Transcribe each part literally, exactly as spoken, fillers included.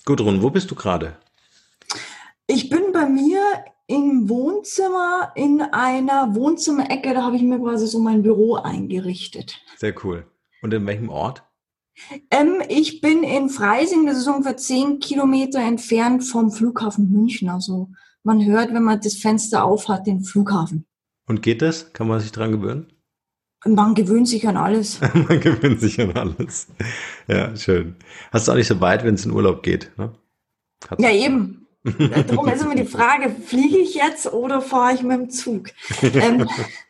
Gudrun, wo bist du gerade? Ich bin bei mir im Wohnzimmer in einer Wohnzimmerecke, da habe ich mir quasi so mein Büro eingerichtet. Sehr cool. Und in welchem Ort? Ähm, ich bin in Freising, das ist ungefähr zehn Kilometer entfernt vom Flughafen München. Also man hört, wenn man das Fenster aufhat, den Flughafen. Und geht das? Kann man sich dran gewöhnen? Und man gewöhnt sich an alles. Man gewöhnt sich an alles. Ja, schön. Hast du auch nicht so weit, wenn es in Urlaub geht, ne? Ja, Hat's- eben. Darum ist immer die Frage, fliege ich jetzt oder fahre ich mit dem Zug? Ähm,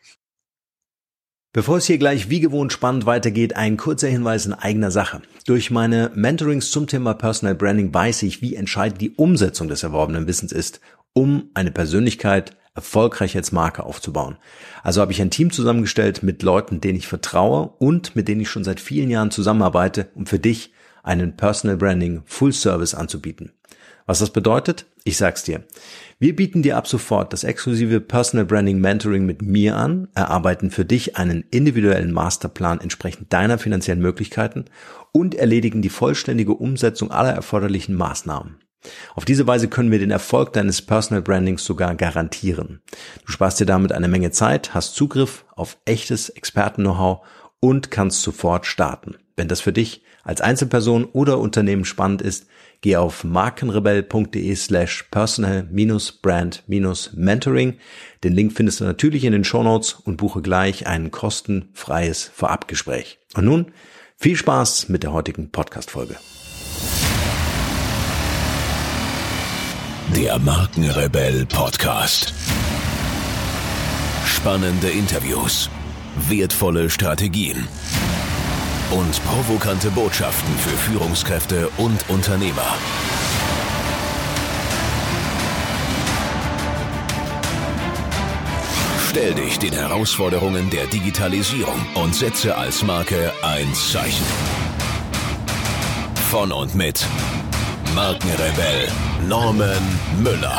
Bevor es hier gleich wie gewohnt spannend weitergeht, ein kurzer Hinweis in eigener Sache. Durch meine Mentorings zum Thema Personal Branding weiß ich, wie entscheidend die Umsetzung des erworbenen Wissens ist, um eine Persönlichkeit erfolgreich als Marke aufzubauen. Also habe ich ein Team zusammengestellt mit Leuten, denen ich vertraue und mit denen ich schon seit vielen Jahren zusammenarbeite, um für dich einen Personal Branding Full Service anzubieten. Was das bedeutet? Ich sag's dir. Wir bieten dir ab sofort das exklusive Personal Branding Mentoring mit mir an, erarbeiten für dich einen individuellen Masterplan entsprechend deiner finanziellen Möglichkeiten und erledigen die vollständige Umsetzung aller erforderlichen Maßnahmen. Auf diese Weise können wir den Erfolg deines Personal Brandings sogar garantieren. Du sparst dir damit eine Menge Zeit, hast Zugriff auf echtes Experten-Know-how und kannst sofort starten. Wenn das für dich als Einzelperson oder Unternehmen spannend ist, geh auf markenrebell.de slash personal brand mentoring. Den Link findest du natürlich in den Shownotes und buche gleich ein kostenfreies Vorabgespräch. Und nun viel Spaß mit der heutigen Podcast-Folge. Der Markenrebell Podcast. Spannende Interviews, wertvolle Strategien und provokante Botschaften für Führungskräfte und Unternehmer. Stell dich den Herausforderungen der Digitalisierung und setze als Marke ein Zeichen. Von und mit Markenrebell Norman Müller.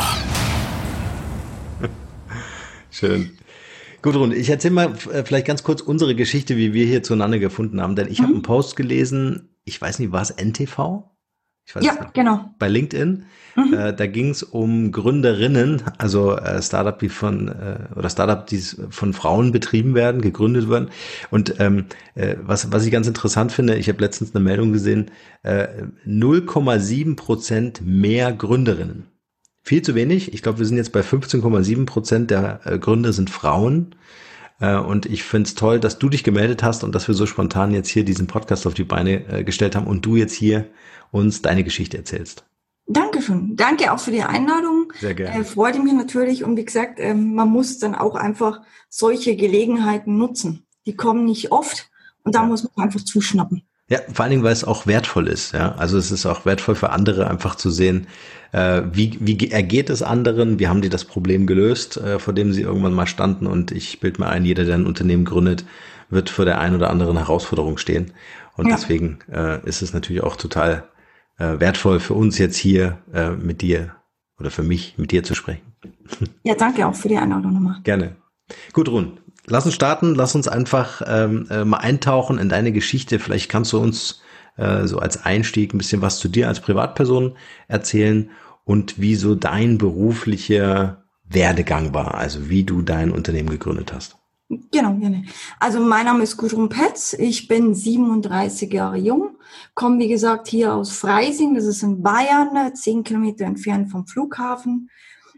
Schön. Gudrun, ich erzähle mal äh, vielleicht ganz kurz unsere Geschichte, wie wir hier zueinander gefunden haben, denn ich Mhm. habe einen Post gelesen, ich weiß nicht, war es N T V? Ich weiß ja, es nicht. genau. Bei LinkedIn. Mhm. Äh, da ging es um Gründerinnen, also äh, Startup, die von äh, oder Startup, die von Frauen betrieben werden, gegründet werden. Und ähm, äh, was was ich ganz interessant finde, ich habe letztens eine Meldung gesehen, äh, null Komma sieben Prozent mehr Gründerinnen. Viel zu wenig. Ich glaube, wir sind jetzt bei fünfzehn Komma sieben Prozent der äh, Gründer sind Frauen. Äh, und ich finde es toll, dass du dich gemeldet hast und dass wir so spontan jetzt hier diesen Podcast auf die Beine äh, gestellt haben und du jetzt hier uns deine Geschichte erzählst. Dankeschön. Danke auch für die Einladung. Sehr gerne. Äh, freut mich natürlich. Und wie gesagt, ähm, man muss dann auch einfach solche Gelegenheiten nutzen. Die kommen nicht oft und da Ja. muss man einfach zuschnappen. Ja, vor allen Dingen, weil es auch wertvoll ist. Ja, also es ist auch wertvoll für andere, einfach zu sehen, äh, wie wie ge- ergeht es anderen, wie haben die das Problem gelöst, äh, vor dem sie irgendwann mal standen. Und ich bilde mir ein, jeder, der ein Unternehmen gründet, wird vor der einen oder anderen Herausforderung stehen. Und Ja. deswegen äh, ist es natürlich auch total äh, wertvoll für uns jetzt hier äh, mit dir oder für mich mit dir zu sprechen. Ja, danke auch für die Einladung nochmal. Gerne. Gudrun, lass uns starten, lass uns einfach ähm, äh, mal eintauchen in deine Geschichte. Vielleicht kannst du uns äh, so als Einstieg ein bisschen was zu dir als Privatperson erzählen und wie so dein beruflicher Werdegang war, also wie du dein Unternehmen gegründet hast. Genau, gerne. Also mein Name ist Gudrun Petz, ich bin siebenunddreißig Jahre jung, komme wie gesagt hier aus Freising, das ist in Bayern, zehn Kilometer entfernt vom Flughafen.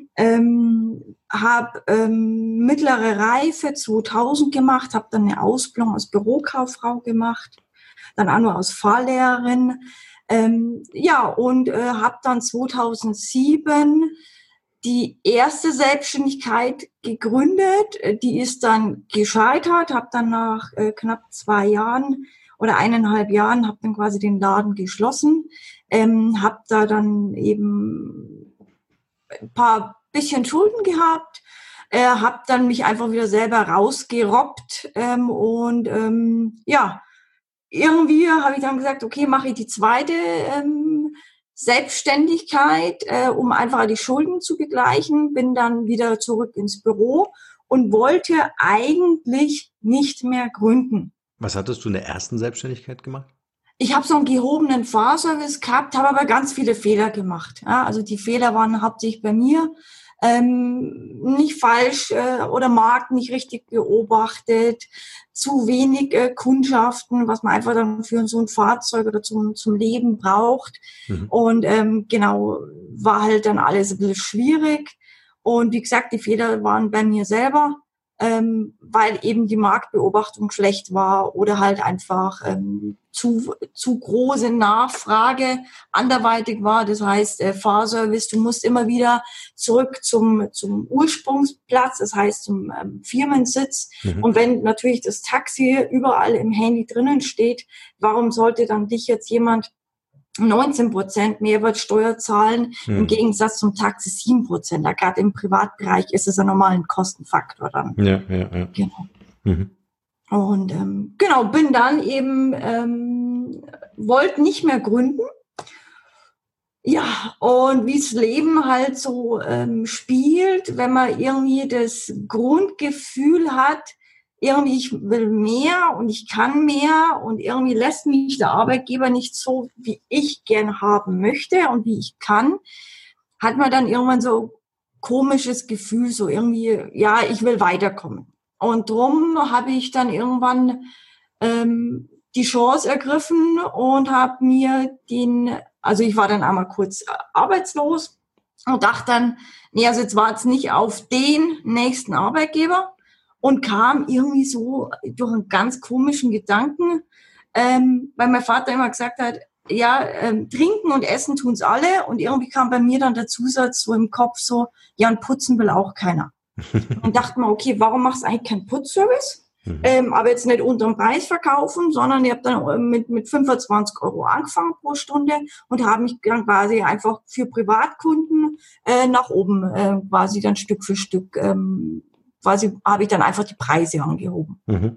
Ähm, habe ähm, mittlere Reife zweitausend gemacht, habe dann eine Ausbildung als Bürokauffrau gemacht, dann auch noch als Fahrlehrerin. Ähm, ja, und äh, habe dann zweitausendsieben die erste Selbstständigkeit gegründet. Die ist dann gescheitert, habe dann nach äh, knapp zwei Jahren oder eineinhalb Jahren, habe dann quasi den Laden geschlossen, ähm, habe da dann eben ein paar bisschen Schulden gehabt, äh, habe dann mich einfach wieder selber rausgerobbt ähm, und ähm, ja, irgendwie habe ich dann gesagt, okay, mache ich die zweite ähm, Selbstständigkeit, äh, um einfach die Schulden zu begleichen, bin dann wieder zurück ins Büro und wollte eigentlich nicht mehr gründen. Was hattest du in der ersten Selbstständigkeit gemacht? ich habe so einen gehobenen Fahrservice gehabt, habe aber ganz viele Fehler gemacht. Ja, also die Fehler waren hauptsächlich bei mir. Ähm, nicht falsch äh, oder Markt nicht richtig beobachtet, zu wenig äh, Kundschaften, was man einfach dann für so ein Fahrzeug oder zum, zum Leben braucht. Mhm. Und ähm, genau, war halt dann alles ein bisschen schwierig. Und wie gesagt, die Fehler waren bei mir selber, ähm, weil eben die Marktbeobachtung schlecht war oder halt einfach ähm, zu zu große Nachfrage anderweitig war. Das heißt, äh, Fahrservice, du musst immer wieder zurück zum zum Ursprungsplatz, das heißt zum ähm, Firmensitz. Mhm. Und wenn natürlich das Taxi überall im Handy drinnen steht, warum sollte dann dich jetzt jemand neunzehn Prozent Mehrwertsteuer zahlen, hm. im Gegensatz zum Taxi sieben Prozent. Da gerade im Privatbereich ist es ja normal ein Kostenfaktor dann. Ja, ja, ja. Genau. Mhm. Und ähm, genau, bin dann eben, ähm, wollte nicht mehr gründen. Ja, und wie das Leben halt so ähm, spielt, wenn man irgendwie das Grundgefühl hat, irgendwie ich will mehr und ich kann mehr und irgendwie lässt mich der Arbeitgeber nicht so, wie ich gern haben möchte und wie ich kann, hat man dann irgendwann so komisches Gefühl, so irgendwie, ja, ich will weiterkommen. Und drum habe ich dann irgendwann ähm, die Chance ergriffen und habe mir den, also ich war dann einmal kurz arbeitslos und dachte dann, nee, also jetzt war es nicht auf den nächsten Arbeitgeber, und kam irgendwie so durch einen ganz komischen Gedanken, ähm, weil mein Vater immer gesagt hat, ja, ähm, trinken und essen tun's alle. Und irgendwie kam bei mir dann der Zusatz so im Kopf so, ja, und putzen will auch keiner. Und dachte mir, okay, warum machst du eigentlich keinen Putzservice? Mhm. Ähm, aber jetzt nicht unterm Preis verkaufen, sondern ich habe dann mit, mit fünfundzwanzig Euro angefangen pro Stunde und habe mich dann quasi einfach für Privatkunden äh, nach oben äh, quasi dann Stück für Stück ähm, quasi habe ich dann einfach die Preise angehoben. Mhm.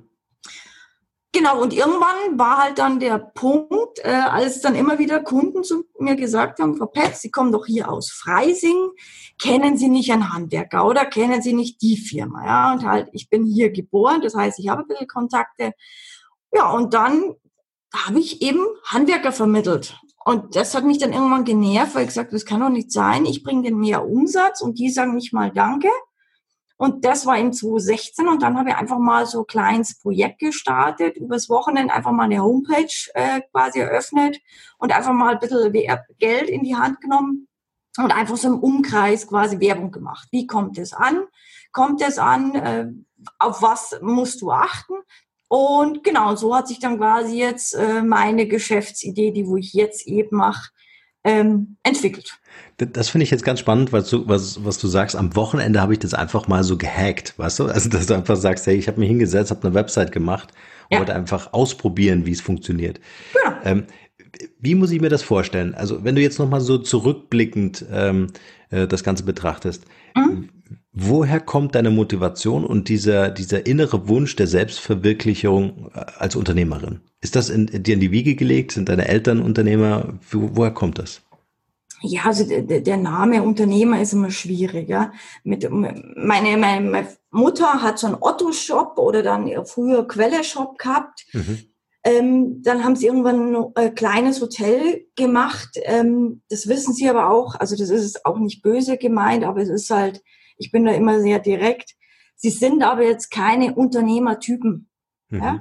Genau, und irgendwann war halt dann der Punkt, äh, als dann immer wieder Kunden zu mir gesagt haben, Frau Petz, Sie kommen doch hier aus Freising, kennen Sie nicht einen Handwerker oder kennen Sie nicht die Firma? Ja, und halt, ich bin hier geboren, das heißt, ich habe ein bisschen Kontakte. Ja, und dann habe ich eben Handwerker vermittelt. Und das hat mich dann irgendwann genervt, weil ich gesagt habe, das kann doch nicht sein, ich bringe denen mehr Umsatz und die sagen nicht mal Danke. Und das war im zwanzig sechzehn und dann habe ich einfach mal so ein kleines Projekt gestartet, übers Wochenende einfach mal eine Homepage äh, quasi eröffnet und einfach mal ein bisschen Geld in die Hand genommen und einfach so im Umkreis quasi Werbung gemacht. Wie kommt es an? Kommt es an? Äh, auf was musst du achten? Und genau, so hat sich dann quasi jetzt äh, meine Geschäftsidee, die wo ich jetzt eben mache, ähm, entwickelt. Das finde ich jetzt ganz spannend, was du, was, was du sagst. Am Wochenende habe ich das einfach mal so gehackt, weißt du? Also, dass du einfach sagst, hey, ich habe mich hingesetzt, habe eine Website gemacht und ja. wollte einfach ausprobieren, wie es funktioniert. Ja. Ähm, wie muss ich mir das vorstellen? Also, wenn du jetzt nochmal so zurückblickend ähm, äh, das Ganze betrachtest, mhm. woher kommt deine Motivation und dieser, dieser innere Wunsch der Selbstverwirklichung als Unternehmerin? Ist das in, dir in die Wiege gelegt? Sind deine Eltern Unternehmer? Wo, woher kommt das? Ja, also der, der Name Unternehmer ist immer schwieriger. Mit meine, meine Mutter hat so einen Otto-Shop oder dann früher Quelle-Shop gehabt. Mhm. Ähm, dann haben sie irgendwann ein kleines Hotel gemacht. Ähm, das wissen sie aber auch. Also das ist auch nicht böse gemeint, aber es ist halt, ich bin da immer sehr direkt. Sie sind aber jetzt keine Unternehmertypen. Mhm. Ja?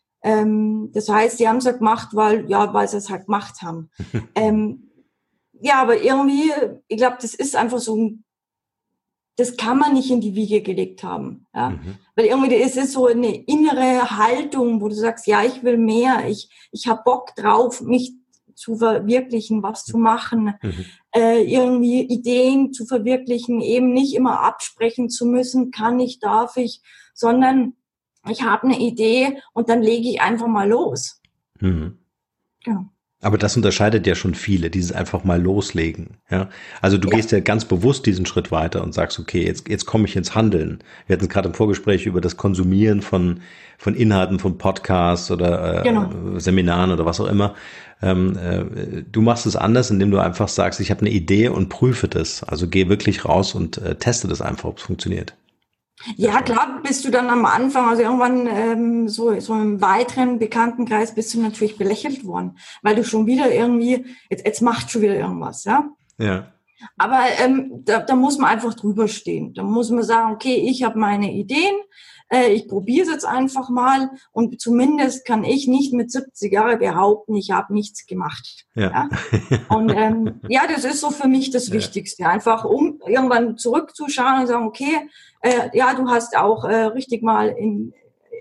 Ähm, das heißt, sie haben es halt gemacht, weil, ja, weil sie es halt gemacht haben. ähm, Ja, aber irgendwie, ich glaube, das ist einfach so, das kann man nicht in die Wiege gelegt haben. Ja? Mhm. Weil irgendwie, es ist so eine innere Haltung, wo du sagst, ja, ich will mehr, ich, ich habe Bock drauf, mich zu verwirklichen, was zu machen, mhm. äh, irgendwie Ideen zu verwirklichen, eben nicht immer absprechen zu müssen, kann ich, darf ich, sondern ich habe eine Idee und dann lege ich einfach mal los. Mhm. Genau. Aber das unterscheidet ja schon viele, dieses einfach mal loslegen. Ja, also du ja. gehst ja ganz bewusst diesen Schritt weiter und sagst, okay, jetzt jetzt komme ich ins Handeln. Wir hatten gerade im Vorgespräch über das Konsumieren von von Inhalten, von Podcasts oder äh, genau. Seminaren oder was auch immer. Ähm, äh, du machst es anders, indem du einfach sagst, ich habe eine Idee und prüfe das. Also geh wirklich raus und äh, teste das einfach, ob es funktioniert. Ja, klar, bist du dann am Anfang, also irgendwann ähm, so so im weiteren Bekanntenkreis bist du natürlich belächelt worden, weil du schon wieder irgendwie, jetzt, jetzt macht schon wieder irgendwas, ja. Ja. Aber ähm, da, da muss man einfach drüber stehen. Da muss man sagen, okay, ich habe meine Ideen, äh, ich probiere es jetzt einfach mal und zumindest kann ich nicht mit siebzig Jahren behaupten, ich habe nichts gemacht. Ja. Ja? Und ähm, ja, das ist so für mich das Ja. Wichtigste, einfach um irgendwann zurückzuschauen und sagen, okay, äh, ja, du hast auch äh, richtig mal in,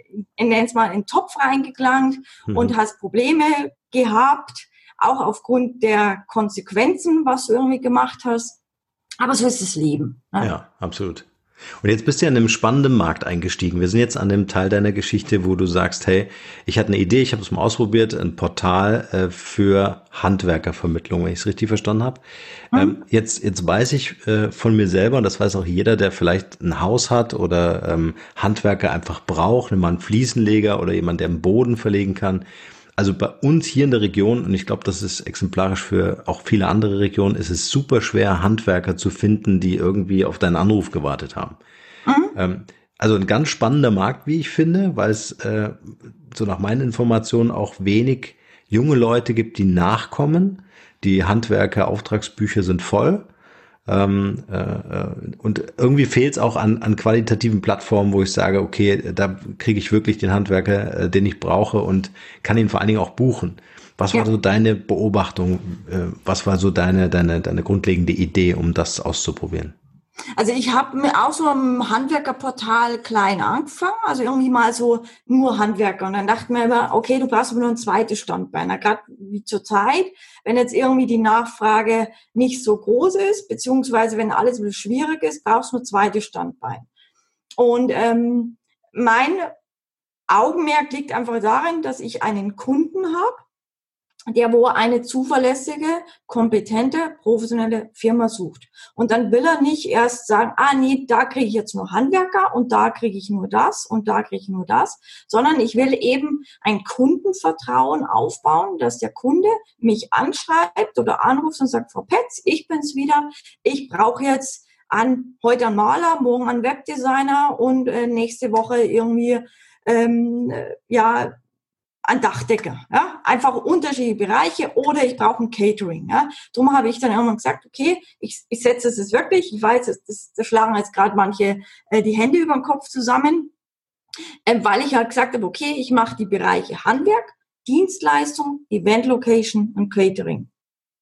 in nenn's mal in den Topf reingelangt Mhm. und hast Probleme gehabt, auch aufgrund der Konsequenzen, was du irgendwie gemacht hast. Aber so ist das Leben. Ne? Ja, absolut. Und jetzt bist du ja in einem spannenden Markt eingestiegen. Wir sind jetzt an dem Teil deiner Geschichte, wo du sagst, hey, ich hatte eine Idee, ich habe es mal ausprobiert, ein Portal äh, für Handwerkervermittlung, wenn ich es richtig verstanden habe. Mhm. Ähm, jetzt, jetzt weiß ich äh, von mir selber, und das weiß auch jeder, der vielleicht ein Haus hat oder ähm, Handwerker einfach braucht, nimm mal einen Fliesenleger oder jemand, der einen Boden verlegen kann. Also bei uns hier in der Region, und ich glaube, das ist exemplarisch für auch viele andere Regionen, ist es super schwer, Handwerker zu finden, die irgendwie auf deinen Anruf gewartet haben. Mhm. Ähm, also ein ganz spannender Markt, wie ich finde, weil es äh, so nach meinen Informationen auch wenig junge Leute gibt, die nachkommen. Die Handwerker-Auftragsbücher sind voll. Ähm, äh, und irgendwie fehlt es auch an, an qualitativen Plattformen, wo ich sage, okay, da kriege ich wirklich den Handwerker, äh, den ich brauche und kann ihn vor allen Dingen auch buchen. Was war ja. so deine Beobachtung? Äh, was war so deine, deine, deine grundlegende Idee, um das auszuprobieren? Also ich habe mir auch so im Handwerkerportal klein angefangen, also irgendwie mal so nur Handwerker. Und dann dachte ich mir immer, okay, du brauchst aber nur ein zweites Standbein. Gerade wie zur Zeit, wenn jetzt irgendwie die Nachfrage nicht so groß ist, beziehungsweise wenn alles ein bisschen schwierig ist, brauchst du nur ein zweites Standbein. Und ähm, mein Augenmerk liegt einfach darin, dass ich einen Kunden habe, der wo eine zuverlässige, kompetente, professionelle Firma sucht. Und dann will er nicht erst sagen, ah nee, da kriege ich jetzt nur Handwerker und da kriege ich nur das und da kriege ich nur das, sondern ich will eben ein Kundenvertrauen aufbauen, dass der Kunde mich anschreibt oder anruft und sagt, Frau Petz, ich bin's wieder, ich brauche jetzt an heute einen Maler, morgen einen Webdesigner und äh, nächste Woche irgendwie ähm, ja ein Dachdecker, ja, einfach unterschiedliche Bereiche oder ich brauche ein Catering, ja. Darum habe ich dann irgendwann gesagt, okay, ich, ich setze es jetzt wirklich, ich weiß, das, das, das schlagen jetzt gerade manche äh, die Hände über den Kopf zusammen, äh, weil ich halt gesagt habe, okay, ich mache die Bereiche Handwerk, Dienstleistung, Event Location und Catering.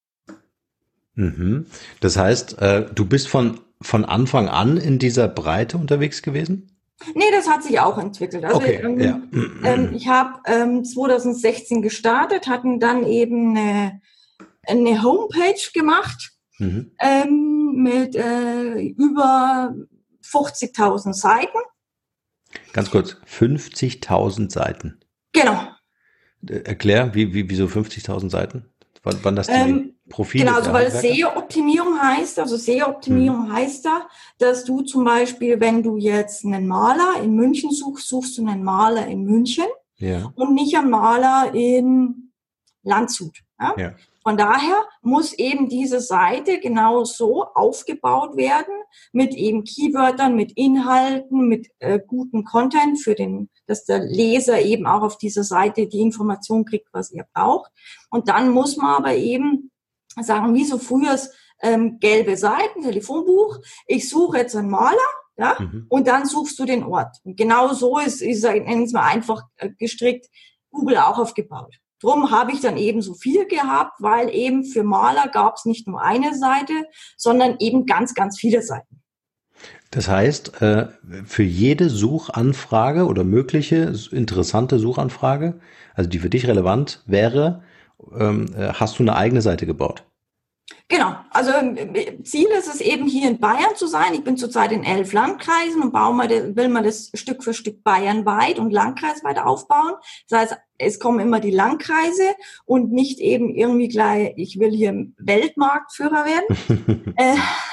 Mhm. Das heißt, äh, du bist von, von Anfang an in dieser Breite unterwegs gewesen? Nee, das hat sich auch entwickelt. Also okay, ähm, ja. ähm, ich habe ähm, zwanzig sechzehn gestartet, hatten dann eben eine, eine Homepage gemacht mhm. ähm, mit äh, über fünfzigtausend Seiten. Ganz kurz, fünfzigtausend Seiten? Genau. Erklär, wie, wie, wieso fünfzigtausend Seiten? Wann, wann das die ähm, Profile Genau, also weil S E O-Optimierung heißt, also S E O-Optimierung hm. heißt da, dass du zum Beispiel, wenn du jetzt einen Maler in München suchst, suchst du einen Maler in München ja. und nicht einen Maler in Landshut. Ja? Ja. Von daher muss eben diese Seite genau so aufgebaut werden, mit eben Keywörtern, mit Inhalten, mit äh, gutem Content, für den, dass der Leser eben auch auf dieser Seite die Information kriegt, was er braucht. Und dann muss man aber eben sagen, wie so früher ähm, gelbe Seiten, Telefonbuch, ich suche jetzt einen Maler, ja, mhm. und dann suchst du den Ort. Und genau so ist, ich nenne es mal einfach äh, gestrickt, Google auch aufgebaut. Drum habe ich dann eben so viel gehabt, weil eben für Maler gab es nicht nur eine Seite, sondern eben ganz, ganz viele Seiten. Das heißt, für jede Suchanfrage oder mögliche interessante Suchanfrage, also die für dich relevant wäre, hast du eine eigene Seite gebaut? Genau, also Ziel ist es eben hier in Bayern zu sein. Ich bin zurzeit in elf Landkreisen und baue mal, will mal das Stück für Stück bayernweit und landkreisweit aufbauen. Das heißt, es kommen immer die Landkreise und nicht eben irgendwie gleich, ich will hier Weltmarktführer werden. äh,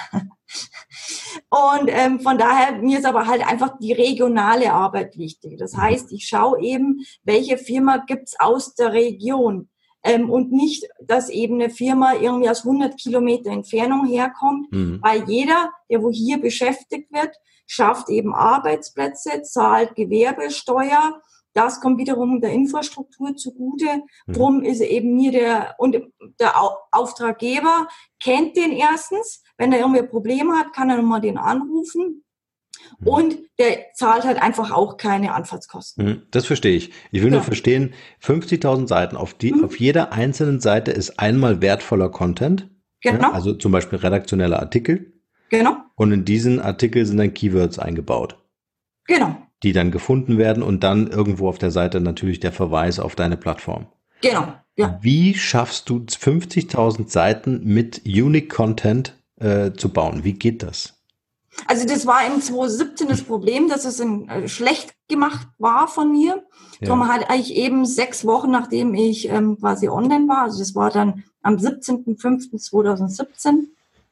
und ähm, von daher, mir ist aber halt einfach die regionale Arbeit wichtig. Das heißt, ich schaue eben, welche Firma gibt's aus der Region. ähm, und nicht, dass eben eine Firma irgendwie aus hundert Kilometer Entfernung herkommt, mhm. weil jeder, der wo hier beschäftigt wird, schafft eben Arbeitsplätze, zahlt Gewerbesteuer. Das kommt wiederum der Infrastruktur zugute. Mhm. Drum ist eben mir der, und der Auftraggeber kennt den erstens. Wenn er irgendwie ein Problem hat, kann er nochmal den anrufen. Mhm. Und der zahlt halt einfach auch keine Anfahrtskosten. Mhm. Das verstehe ich. Ich will ja. nur verstehen, fünfzigtausend Seiten, auf die, mhm. auf jeder einzelnen Seite ist einmal wertvoller Content. Genau. Ja, also zum Beispiel redaktionelle Artikel. Genau. Und in diesen Artikel sind dann Keywords eingebaut. Genau. Die dann gefunden werden und dann irgendwo auf der Seite natürlich der Verweis auf deine Plattform. Genau, ja. Wie schaffst du fünfzigtausend Seiten mit Unique Content äh, zu bauen? Wie geht das? Also das war im zwanzig siebzehn das Problem, dass es ein, äh, schlecht gemacht war von mir. Ja. Darum hatte ich eben sechs Wochen, nachdem ich ähm, quasi online war, also das war dann am siebzehnten fünften zweitausendsiebzehn,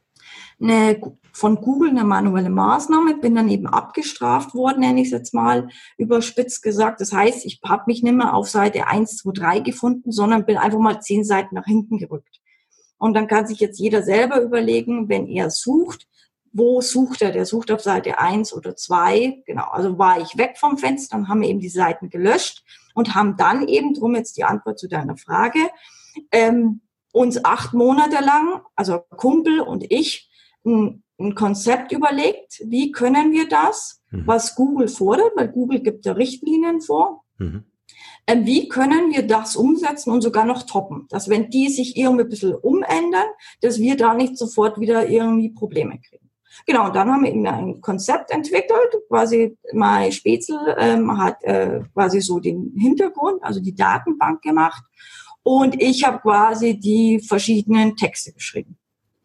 eine von Google eine manuelle Maßnahme, bin dann eben abgestraft worden, nenne ich es jetzt mal überspitzt gesagt. Das heißt, ich habe mich nicht mehr auf Seite eins, zwei, drei gefunden, sondern bin einfach mal zehn Seiten nach hinten gerückt. Und dann kann sich jetzt jeder selber überlegen, wenn er sucht, wo sucht er? Der sucht auf Seite eins oder zwei. Genau, also war ich weg vom Fenster, dann haben wir eben die Seiten gelöscht und haben dann eben, drum jetzt die Antwort zu deiner Frage, ähm, uns acht Monate lang, also Kumpel und ich, ein ein Konzept überlegt, wie können wir das, mhm. was Google fordert, weil Google gibt ja Richtlinien vor, mhm. ähm, wie können wir das umsetzen und sogar noch toppen, dass wenn die sich irgendwie ein bisschen umändern, dass wir da nicht sofort wieder irgendwie Probleme kriegen. Genau, und dann haben wir eben ein Konzept entwickelt, quasi Mai Spätzl ähm, hat äh, quasi so den Hintergrund, also die Datenbank gemacht und ich habe quasi die verschiedenen Texte geschrieben.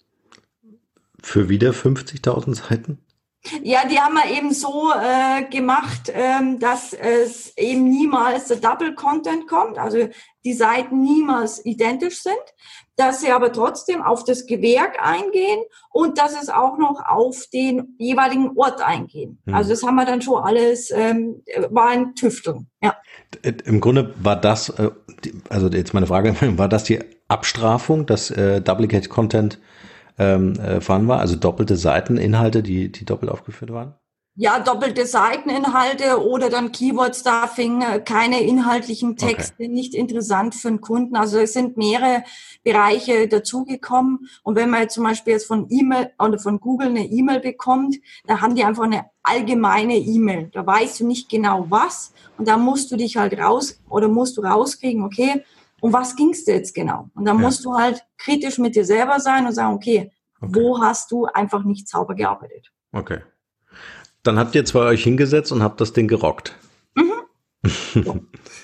Für wieder fünfzigtausend Seiten? Ja, die haben wir eben so äh, gemacht, ähm, dass es eben niemals der Double Content kommt, also die Seiten niemals identisch sind, dass sie aber trotzdem auf das Gewerk eingehen und dass es auch noch auf den jeweiligen Ort eingehen. Hm. Also das haben wir dann schon alles, ähm, war ein Tüfteln, ja. Im Grunde war das, also jetzt meine Frage, war das die Abstrafung, dass äh, Duplicate Content Ähm, äh, vorhanden war, also doppelte Seiteninhalte, die, die doppelt aufgeführt waren? Ja, doppelte Seiteninhalte oder dann Keyword-Stuffing, keine inhaltlichen Texte, okay. Nicht interessant für den Kunden. Also es sind mehrere Bereiche dazugekommen. Und wenn man jetzt zum Beispiel jetzt von E-Mail oder von Google eine E-Mail bekommt, da haben die einfach eine allgemeine E-Mail. Da weißt du nicht genau was. Und da musst du dich halt raus oder musst du rauskriegen, okay, um was ging's dir jetzt genau? Und dann ja. musst du halt kritisch mit dir selber sein und sagen, okay, okay, wo hast du einfach nicht sauber gearbeitet? Okay. Dann habt ihr zwei euch hingesetzt und habt das Ding gerockt. Mhm. Ja.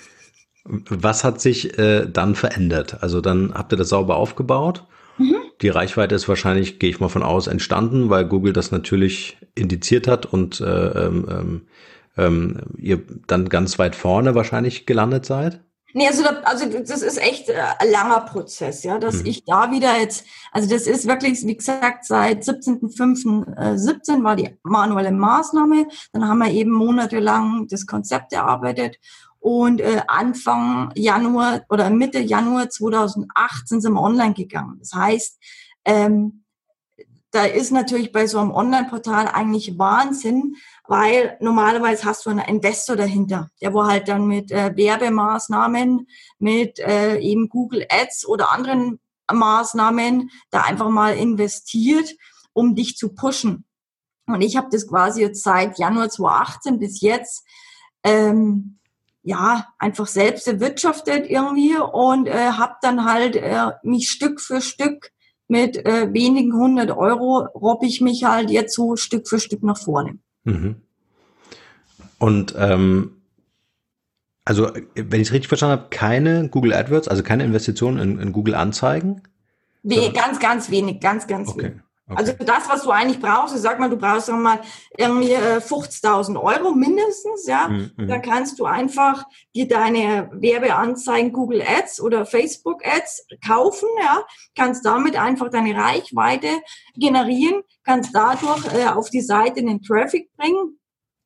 Was hat sich äh, dann verändert? Also dann habt ihr das sauber aufgebaut. Mhm. Die Reichweite ist wahrscheinlich, gehe ich mal von aus, entstanden, weil Google das natürlich indiziert hat und äh, ähm, ähm, ihr dann ganz weit vorne wahrscheinlich gelandet seid. Nee, also, da, also das ist echt ein langer Prozess, ja, dass mhm. ich da wieder jetzt, also das ist wirklich, wie gesagt, seit siebzehnten fünften siebzehn war die manuelle Maßnahme, dann haben wir eben monatelang das Konzept erarbeitet und äh, Anfang Januar oder Mitte Januar zweitausendachtzehn sind wir online gegangen. Das heißt, ähm, da ist natürlich bei so einem Online-Portal eigentlich Wahnsinn, weil normalerweise hast du einen Investor dahinter, der wo halt dann mit äh, Werbemaßnahmen, mit äh, eben Google Ads oder anderen Maßnahmen da einfach mal investiert, um dich zu pushen. Und ich habe das quasi jetzt seit Januar zweitausendachtzehn bis jetzt ähm, ja einfach selbst erwirtschaftet irgendwie und äh, habe dann halt äh, mich Stück für Stück mit äh, wenigen hundert Euro robbe ich mich halt jetzt so Stück für Stück nach vorne. Mhm. Und ähm, also, wenn ich es richtig verstanden habe, keine Google AdWords, also keine Investitionen in, in Google Anzeigen? We- ganz, ganz wenig, ganz, ganz okay. wenig. Okay. Also das, was du eigentlich brauchst, ich sag mal, du brauchst sagen wir mal irgendwie äh, fünfzigtausend Euro mindestens, ja. Mhm. Dann kannst du einfach dir deine Werbeanzeigen Google Ads oder Facebook Ads kaufen, ja. Kannst damit einfach deine Reichweite generieren, kannst dadurch äh, auf die Seite den Traffic bringen.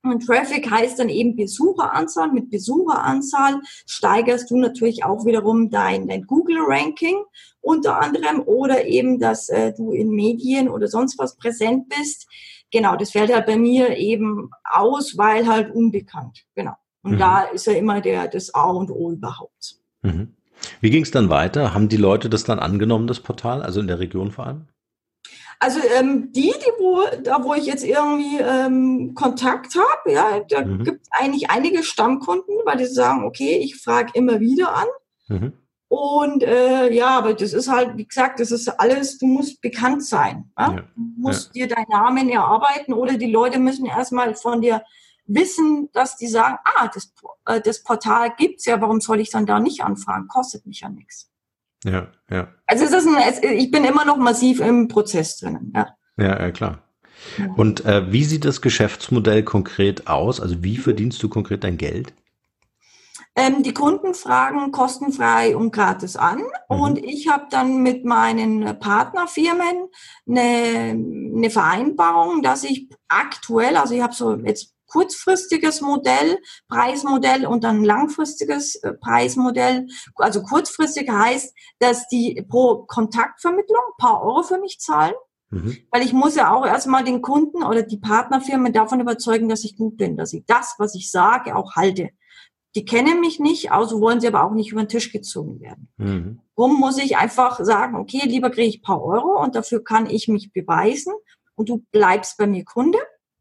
Und Traffic heißt dann eben Besucheranzahl. Mit Besucheranzahl steigerst du natürlich auch wiederum dein, dein Google-Ranking unter anderem oder eben, dass äh, du in Medien oder sonst was präsent bist. Genau, das fällt halt bei mir eben aus, weil halt unbekannt. Genau. Und mhm. da ist ja immer der, das A und O überhaupt. Mhm. Wie ging es dann weiter? Haben die Leute das dann angenommen, das Portal, also in der Region vor allem? Also ähm, die, die wo, da wo ich jetzt irgendwie ähm, Kontakt habe, ja, da mhm. gibt es eigentlich einige Stammkunden, weil die sagen, okay, ich frage immer wieder an. Mhm. Und äh, ja, aber das ist halt, wie gesagt, das ist alles, du musst bekannt sein. Ja? Ja. Du musst ja. dir deinen Namen erarbeiten oder die Leute müssen erstmal von dir wissen, dass die sagen, ah, das, äh, das Portal gibt's ja, warum soll ich dann da nicht anfragen? Kostet mich ja nichts. Ja, ja. Also es ist ein, ich bin immer noch massiv im Prozess drinnen, ja. Ja, ja, klar. Ja. Und äh, wie sieht das Geschäftsmodell konkret aus? Also wie verdienst du konkret dein Geld? Ähm, die Kunden fragen kostenfrei und gratis an mhm. und ich habe dann mit meinen Partnerfirmen eine, eine Vereinbarung, dass ich aktuell, also ich habe so jetzt kurzfristiges Modell, Preismodell und dann langfristiges äh, Preismodell. Also kurzfristig heißt, dass die pro Kontaktvermittlung ein paar Euro für mich zahlen, mhm. weil ich muss ja auch erstmal den Kunden oder die Partnerfirmen davon überzeugen, dass ich gut bin, dass ich das, was ich sage, auch halte. Die kennen mich nicht, also wollen sie aber auch nicht über den Tisch gezogen werden. Mhm. Darum muss ich einfach sagen, okay, lieber kriege ich ein paar Euro und dafür kann ich mich beweisen und du bleibst bei mir Kunde.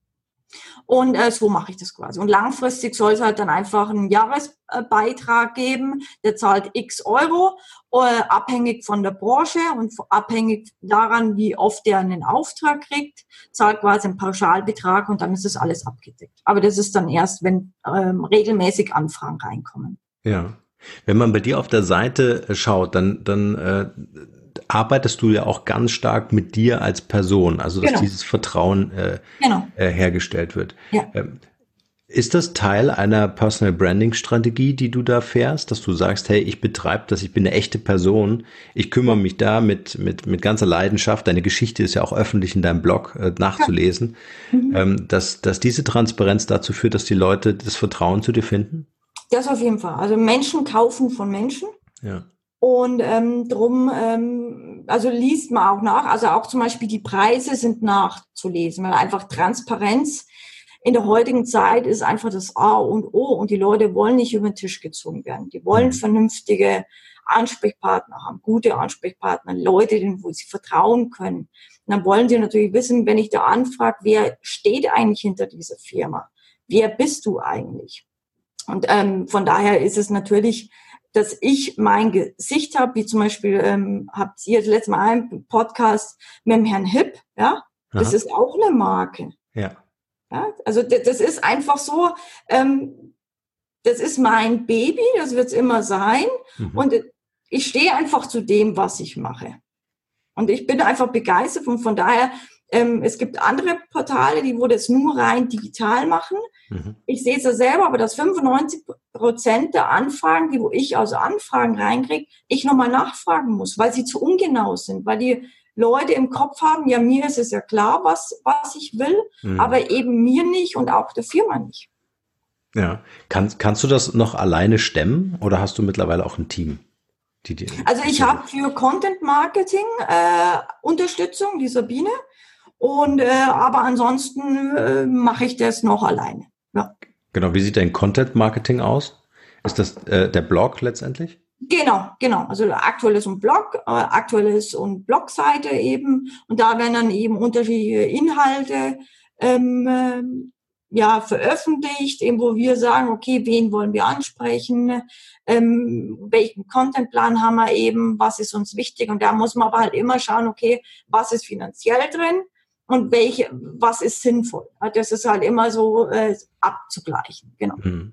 Und äh, so mache ich das quasi. Und langfristig soll es halt dann einfach einen Jahresbeitrag geben, der zahlt x Euro, äh, abhängig von der Branche und abhängig daran, wie oft der einen Auftrag kriegt, zahlt quasi einen Pauschalbetrag und dann ist das alles abgedeckt. Aber das ist dann erst, wenn ähm, regelmäßig Anfragen reinkommen. Ja. Wenn man bei dir auf der Seite schaut, dann, dann äh, arbeitest du ja auch ganz stark mit dir als Person, also dass genau. dieses Vertrauen äh, genau. äh, hergestellt wird. Ja. Ähm, ist das Teil einer Personal Branding Strategie, die du da fährst, dass du sagst, hey, ich betreibe das, ich bin eine echte Person, ich kümmere mich da mit mit mit ganzer Leidenschaft, deine Geschichte ist ja auch öffentlich in deinem Blog äh, nachzulesen, ja. mhm. ähm, dass dass diese Transparenz dazu führt, dass die Leute das Vertrauen zu dir finden? Das auf jeden Fall. Also Menschen kaufen von Menschen. Ja. Und ähm, drum, ähm, also liest man auch nach, also auch zum Beispiel die Preise sind nachzulesen, weil einfach Transparenz in der heutigen Zeit ist einfach das A und O und die Leute wollen nicht über den Tisch gezogen werden. Die wollen vernünftige Ansprechpartner haben, gute Ansprechpartner, Leute, denen wo sie vertrauen können. Und dann wollen sie natürlich wissen, wenn ich da anfrage, wer steht eigentlich hinter dieser Firma? Wer bist du eigentlich? Und ähm, von daher ist es natürlich, dass ich mein Gesicht habe, wie zum Beispiel ähm, habt ihr das letzte Mal einen Podcast mit dem Herrn Hipp, ja, das Aha. ist auch eine Marke. Ja. Ja, also das, das ist einfach so, ähm, das ist mein Baby, das wird es immer sein mhm. und ich stehe einfach zu dem, was ich mache. Und ich bin einfach begeistert und von daher, ähm, es gibt andere Portale, die wo das nur rein digital machen. Mhm. Ich sehe es ja selber, aber dass fünfundneunzig Prozent der Anfragen, die wo ich also Anfragen reinkriege, ich nochmal nachfragen muss, weil sie zu ungenau sind, weil die Leute im Kopf haben, ja, mir ist es ja klar, was, was ich will, mhm. aber eben mir nicht und auch der Firma nicht. Ja. Kann, kannst du das noch alleine stemmen oder hast du mittlerweile auch ein Team? Die, die, also ich habe für Content Marketing äh, Unterstützung, die Sabine, und äh, aber ansonsten äh, mache ich das noch alleine. Ja. Genau, wie sieht dein Content Marketing aus? Ist das äh, der Blog letztendlich? Genau, genau. Also aktuell ist ein Blog, äh, aktuell ist eine Blogseite eben und da werden dann eben unterschiedliche Inhalte ähm, äh, ja veröffentlicht, eben wo wir sagen, okay, wen wollen wir ansprechen, ähm, welchen Contentplan haben wir eben, was ist uns wichtig und da muss man aber halt immer schauen, okay, was ist finanziell drin und welche, was ist sinnvoll. Das ist halt immer so äh, abzugleichen, genau. Mhm.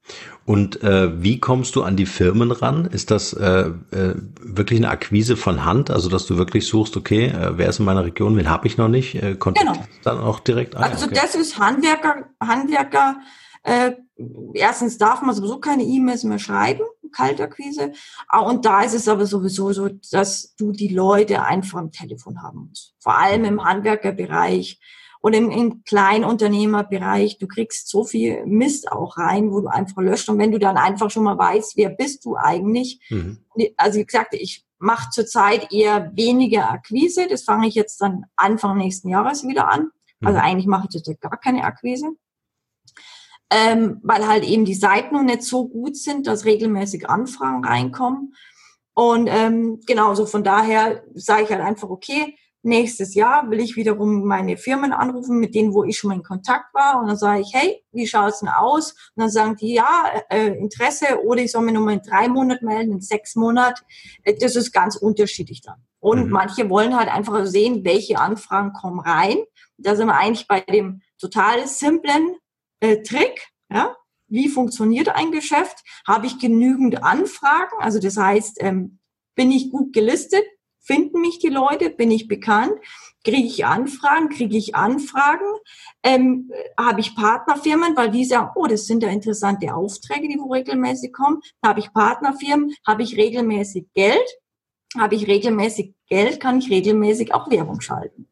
Und äh, wie kommst du an die Firmen ran? Ist das äh, äh, wirklich eine Akquise von Hand? Also, dass du wirklich suchst, okay, äh, wer ist in meiner Region, wen habe ich noch nicht? Äh, kontaktierst genau. Dann auch direkt an? Also, okay. das ist Handwerker, Handwerker, äh, erstens darf man sowieso keine E-Mails mehr schreiben. Kaltakquise. Und da ist es aber sowieso so, dass du die Leute einfach am Telefon haben musst. Vor allem im Handwerkerbereich und im, im Kleinunternehmerbereich. Du kriegst so viel Mist auch rein, wo du einfach löscht. Und wenn du dann einfach schon mal weißt, wer bist du eigentlich? Mhm. Also wie gesagt, ich mache zurzeit eher weniger Akquise. Das fange ich jetzt dann Anfang nächsten Jahres wieder an. Also mhm. eigentlich mache ich jetzt gar keine Akquise. Ähm, weil halt eben die Seiten noch nicht so gut sind, dass regelmäßig Anfragen reinkommen. Und ähm, genau, so von daher sage ich halt einfach, okay, nächstes Jahr will ich wiederum meine Firmen anrufen, mit denen, wo ich schon mal in Kontakt war. Und dann sage ich, hey, wie schaut's denn aus? Und dann sagen die, ja, äh, Interesse, oder ich soll mich nochmal in drei Monaten melden, in sechs Monaten. Äh, das ist ganz unterschiedlich dann. Und mhm. manche wollen halt einfach sehen, welche Anfragen kommen rein. Da sind wir eigentlich bei dem total simplen äh, Trick. Ja? Wie funktioniert ein Geschäft? Habe ich genügend Anfragen? Also das heißt, ähm, bin ich gut gelistet? Finden mich die Leute? Bin ich bekannt? Kriege ich Anfragen? Kriege ich Anfragen? Ähm, habe ich Partnerfirmen, weil die sagen, oh, das sind ja interessante Aufträge, die wo regelmäßig kommen. Habe ich Partnerfirmen? Habe ich regelmäßig Geld? Habe ich regelmäßig Geld? Kann ich regelmäßig auch Werbung schalten?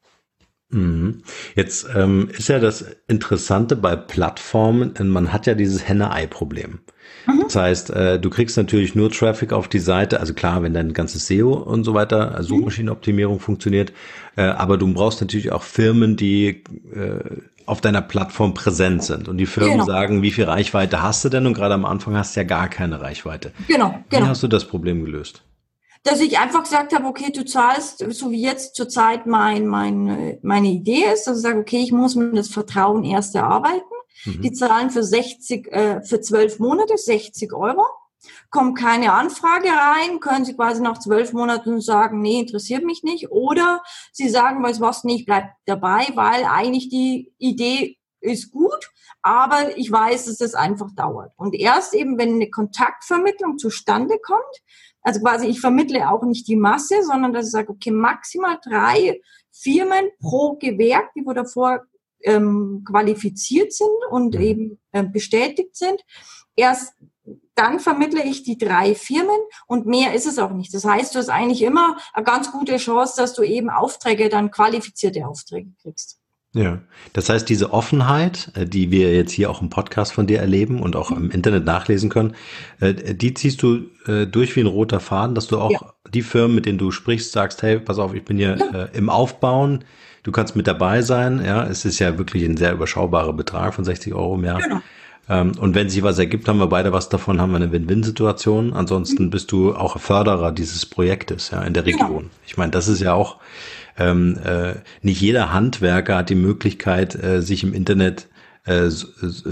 Jetzt ähm, ist ja das Interessante bei Plattformen, man hat ja dieses Henne-Ei-Problem. Mhm. Das heißt, äh, du kriegst natürlich nur Traffic auf die Seite, also klar, wenn dein ganzes S E O und so weiter, also Suchmaschinenoptimierung funktioniert, äh, aber du brauchst natürlich auch Firmen, die äh, auf deiner Plattform präsent sind. Und die Firmen genau. sagen, wie viel Reichweite hast du denn? Und gerade am Anfang hast du ja gar keine Reichweite. Genau, genau. Wie hast du das Problem gelöst? Dass ich einfach gesagt habe, okay, du zahlst, so wie jetzt zurzeit mein, mein, meine Idee ist, dass ich sage, okay, ich muss mir das Vertrauen erst erarbeiten. Mhm. Die zahlen für sechzig, äh, für zwölf Monate sechzig Euro. Kommt keine Anfrage rein, können sie quasi nach zwölf Monaten sagen, nee, interessiert mich nicht. Oder sie sagen, weißt du was, nee, ich bleib dabei, weil eigentlich die Idee ist gut, aber ich weiß, dass das einfach dauert. Und erst eben, wenn eine Kontaktvermittlung zustande kommt, also quasi ich vermittle auch nicht die Masse, sondern dass ich sage, okay, maximal drei Firmen pro Gewerk, die wo davor ähm, qualifiziert sind und eben äh, bestätigt sind. Erst dann vermittle ich die drei Firmen und mehr ist es auch nicht. Das heißt, du hast eigentlich immer eine ganz gute Chance, dass du eben Aufträge, dann qualifizierte Aufträge kriegst. Ja, das heißt, diese Offenheit, die wir jetzt hier auch im Podcast von dir erleben und auch im Internet nachlesen können, die ziehst du durch wie ein roter Faden, dass du auch ja. die Firmen, mit denen du sprichst, sagst, hey, pass auf, ich bin hier ja. im Aufbauen, du kannst mit dabei sein. Ja, es ist ja wirklich ein sehr überschaubarer Betrag von sechzig Euro im Jahr. Genau. Und wenn sich was ergibt, haben wir beide was davon, haben wir eine Win-Win-Situation. Ansonsten mhm. bist du auch Förderer dieses Projektes, ja, in der Region. Genau. Ich meine, das ist ja auch Ähm, äh, nicht jeder Handwerker hat die Möglichkeit, äh, sich im Internet äh, so,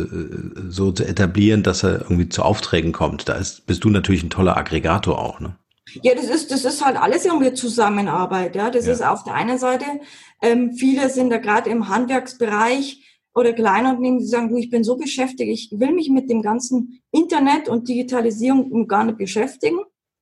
so zu etablieren, dass er irgendwie zu Aufträgen kommt. Da ist, bist du natürlich ein toller Aggregator auch, ne? Ja, das ist, das ist halt alles irgendwie Zusammenarbeit, ja. Das ja. ist auf der einen Seite, ähm, viele sind da gerade im Handwerksbereich oder Kleinunternehmen, die sagen, du, ich bin so beschäftigt, ich will mich mit dem ganzen Internet und Digitalisierung gar nicht beschäftigen.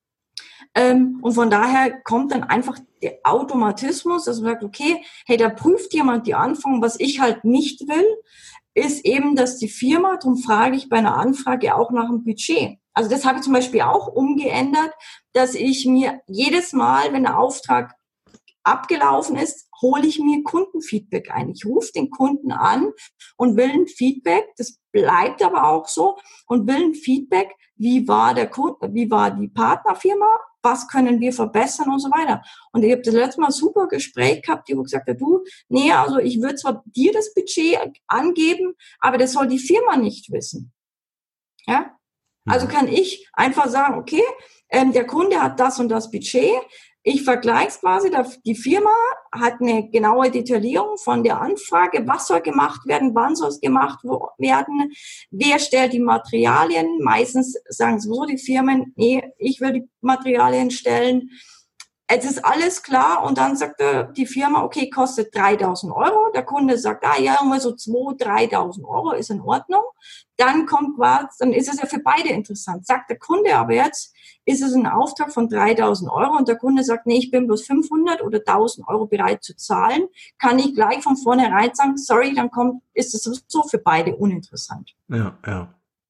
Ähm, und von daher kommt dann einfach der Automatismus, dass man sagt, okay, hey, da prüft jemand die Anfragen. Was ich halt nicht will, ist eben, dass die Firma, darum frage ich bei einer Anfrage auch nach dem Budget. Also das habe ich zum Beispiel auch umgeändert, dass ich mir jedes Mal, wenn der Auftrag abgelaufen ist, hole ich mir Kundenfeedback ein. Ich rufe den Kunden an und will ein Feedback, das bleibt aber auch so, und will ein Feedback, wie war der Kunde, wie war die Partnerfirma, was können wir verbessern und so weiter. Und ich habe das letzte Mal ein super Gespräch gehabt, die wo gesagt hat, du, nee, also ich würde zwar dir das Budget angeben, aber das soll die Firma nicht wissen. Ja? Also kann ich einfach sagen, okay, ähm, der Kunde hat das und das Budget, ich vergleiche es quasi, die Firma hat eine genaue Detaillierung von der Anfrage, was soll gemacht werden, wann soll es gemacht werden, wer stellt die Materialien. Meistens sagen sowieso die Firmen, nee, ich will die Materialien stellen. Es ist alles klar und dann sagt die Firma, okay, kostet dreitausend Euro. Der Kunde sagt, ah ja, irgendwie so zweitausend, dreitausend Euro ist in Ordnung. Dann kommt was, dann ist es ja für beide interessant. Sagt der Kunde aber jetzt, ist es ein Auftrag von dreitausend Euro und der Kunde sagt, nee, ich bin bloß fünfhundert oder tausend Euro bereit zu zahlen, kann ich gleich von vornherein sagen, sorry, dann kommt, ist es sowieso für beide uninteressant. Ja, ja.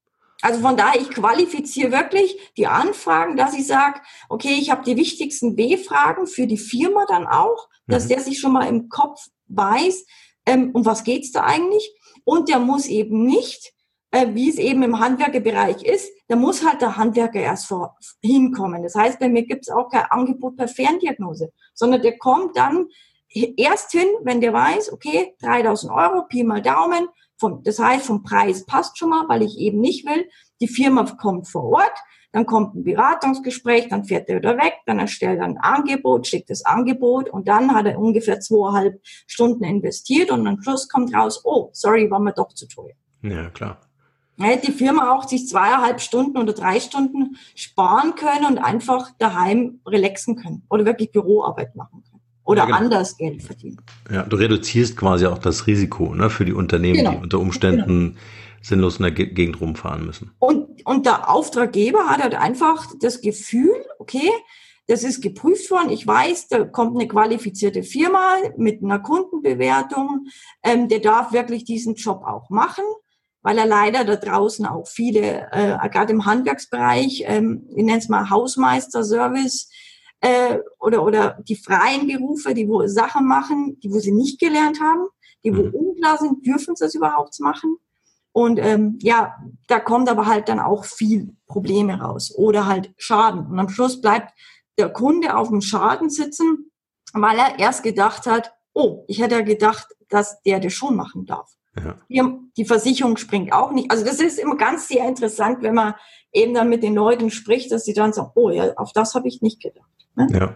Also von daher, ich qualifiziere wirklich die Anfragen, dass ich sage, okay, ich habe die wichtigsten W-Fragen für die Firma dann auch, dass mhm. der sich schon mal im Kopf weiß, ähm, um was geht's da eigentlich? Und der muss eben nicht, äh, wie es eben im Handwerkerbereich ist, da muss halt der Handwerker erst vor, hinkommen. Das heißt, bei mir gibt's auch kein Angebot per Ferndiagnose, sondern der kommt dann erst hin, wenn der weiß, okay, dreitausend Euro, Pi mal Daumen, vom, das heißt, vom Preis passt schon mal, weil ich eben nicht will, die Firma kommt vor Ort, dann kommt ein Beratungsgespräch, dann fährt er wieder weg, dann erstellt er ein Angebot, schickt das Angebot und dann hat er ungefähr zweieinhalb Stunden investiert und am Schluss kommt raus, oh, sorry, war mir doch zu teuer. Ja, klar. Da hätte die Firma auch sich zweieinhalb Stunden oder drei Stunden sparen können und einfach daheim relaxen können oder wirklich Büroarbeit machen können. Oder ja, genau. anders Geld verdienen. Ja, du reduzierst quasi auch das Risiko, ne, für die Unternehmen, genau. die unter Umständen genau. sinnlos in der Gegend rumfahren müssen. Und, und der Auftraggeber hat halt einfach das Gefühl, okay, das ist geprüft worden, ich weiß, da kommt eine qualifizierte Firma mit einer Kundenbewertung, ähm, der darf wirklich diesen Job auch machen, weil er leider da draußen auch viele, äh, gerade im Handwerksbereich, ähm, ich nenne es mal Hausmeister-Service, Äh, oder oder die freien Berufe, die wo Sachen machen, die wo sie nicht gelernt haben, die wo mhm. unklar sind, dürfen sie das überhaupt machen. Und ähm, ja, da kommt aber halt dann auch viel Probleme raus oder halt Schaden. Und am Schluss bleibt der Kunde auf dem Schaden sitzen, weil er erst gedacht hat, oh, ich hätte ja gedacht, dass der das schon machen darf. Ja. Die, die Versicherung springt auch nicht. Also das ist immer ganz sehr interessant, wenn man eben dann mit den Leuten spricht, dass sie dann sagen, oh ja, auf das habe ich nicht gedacht. Ne? Ja.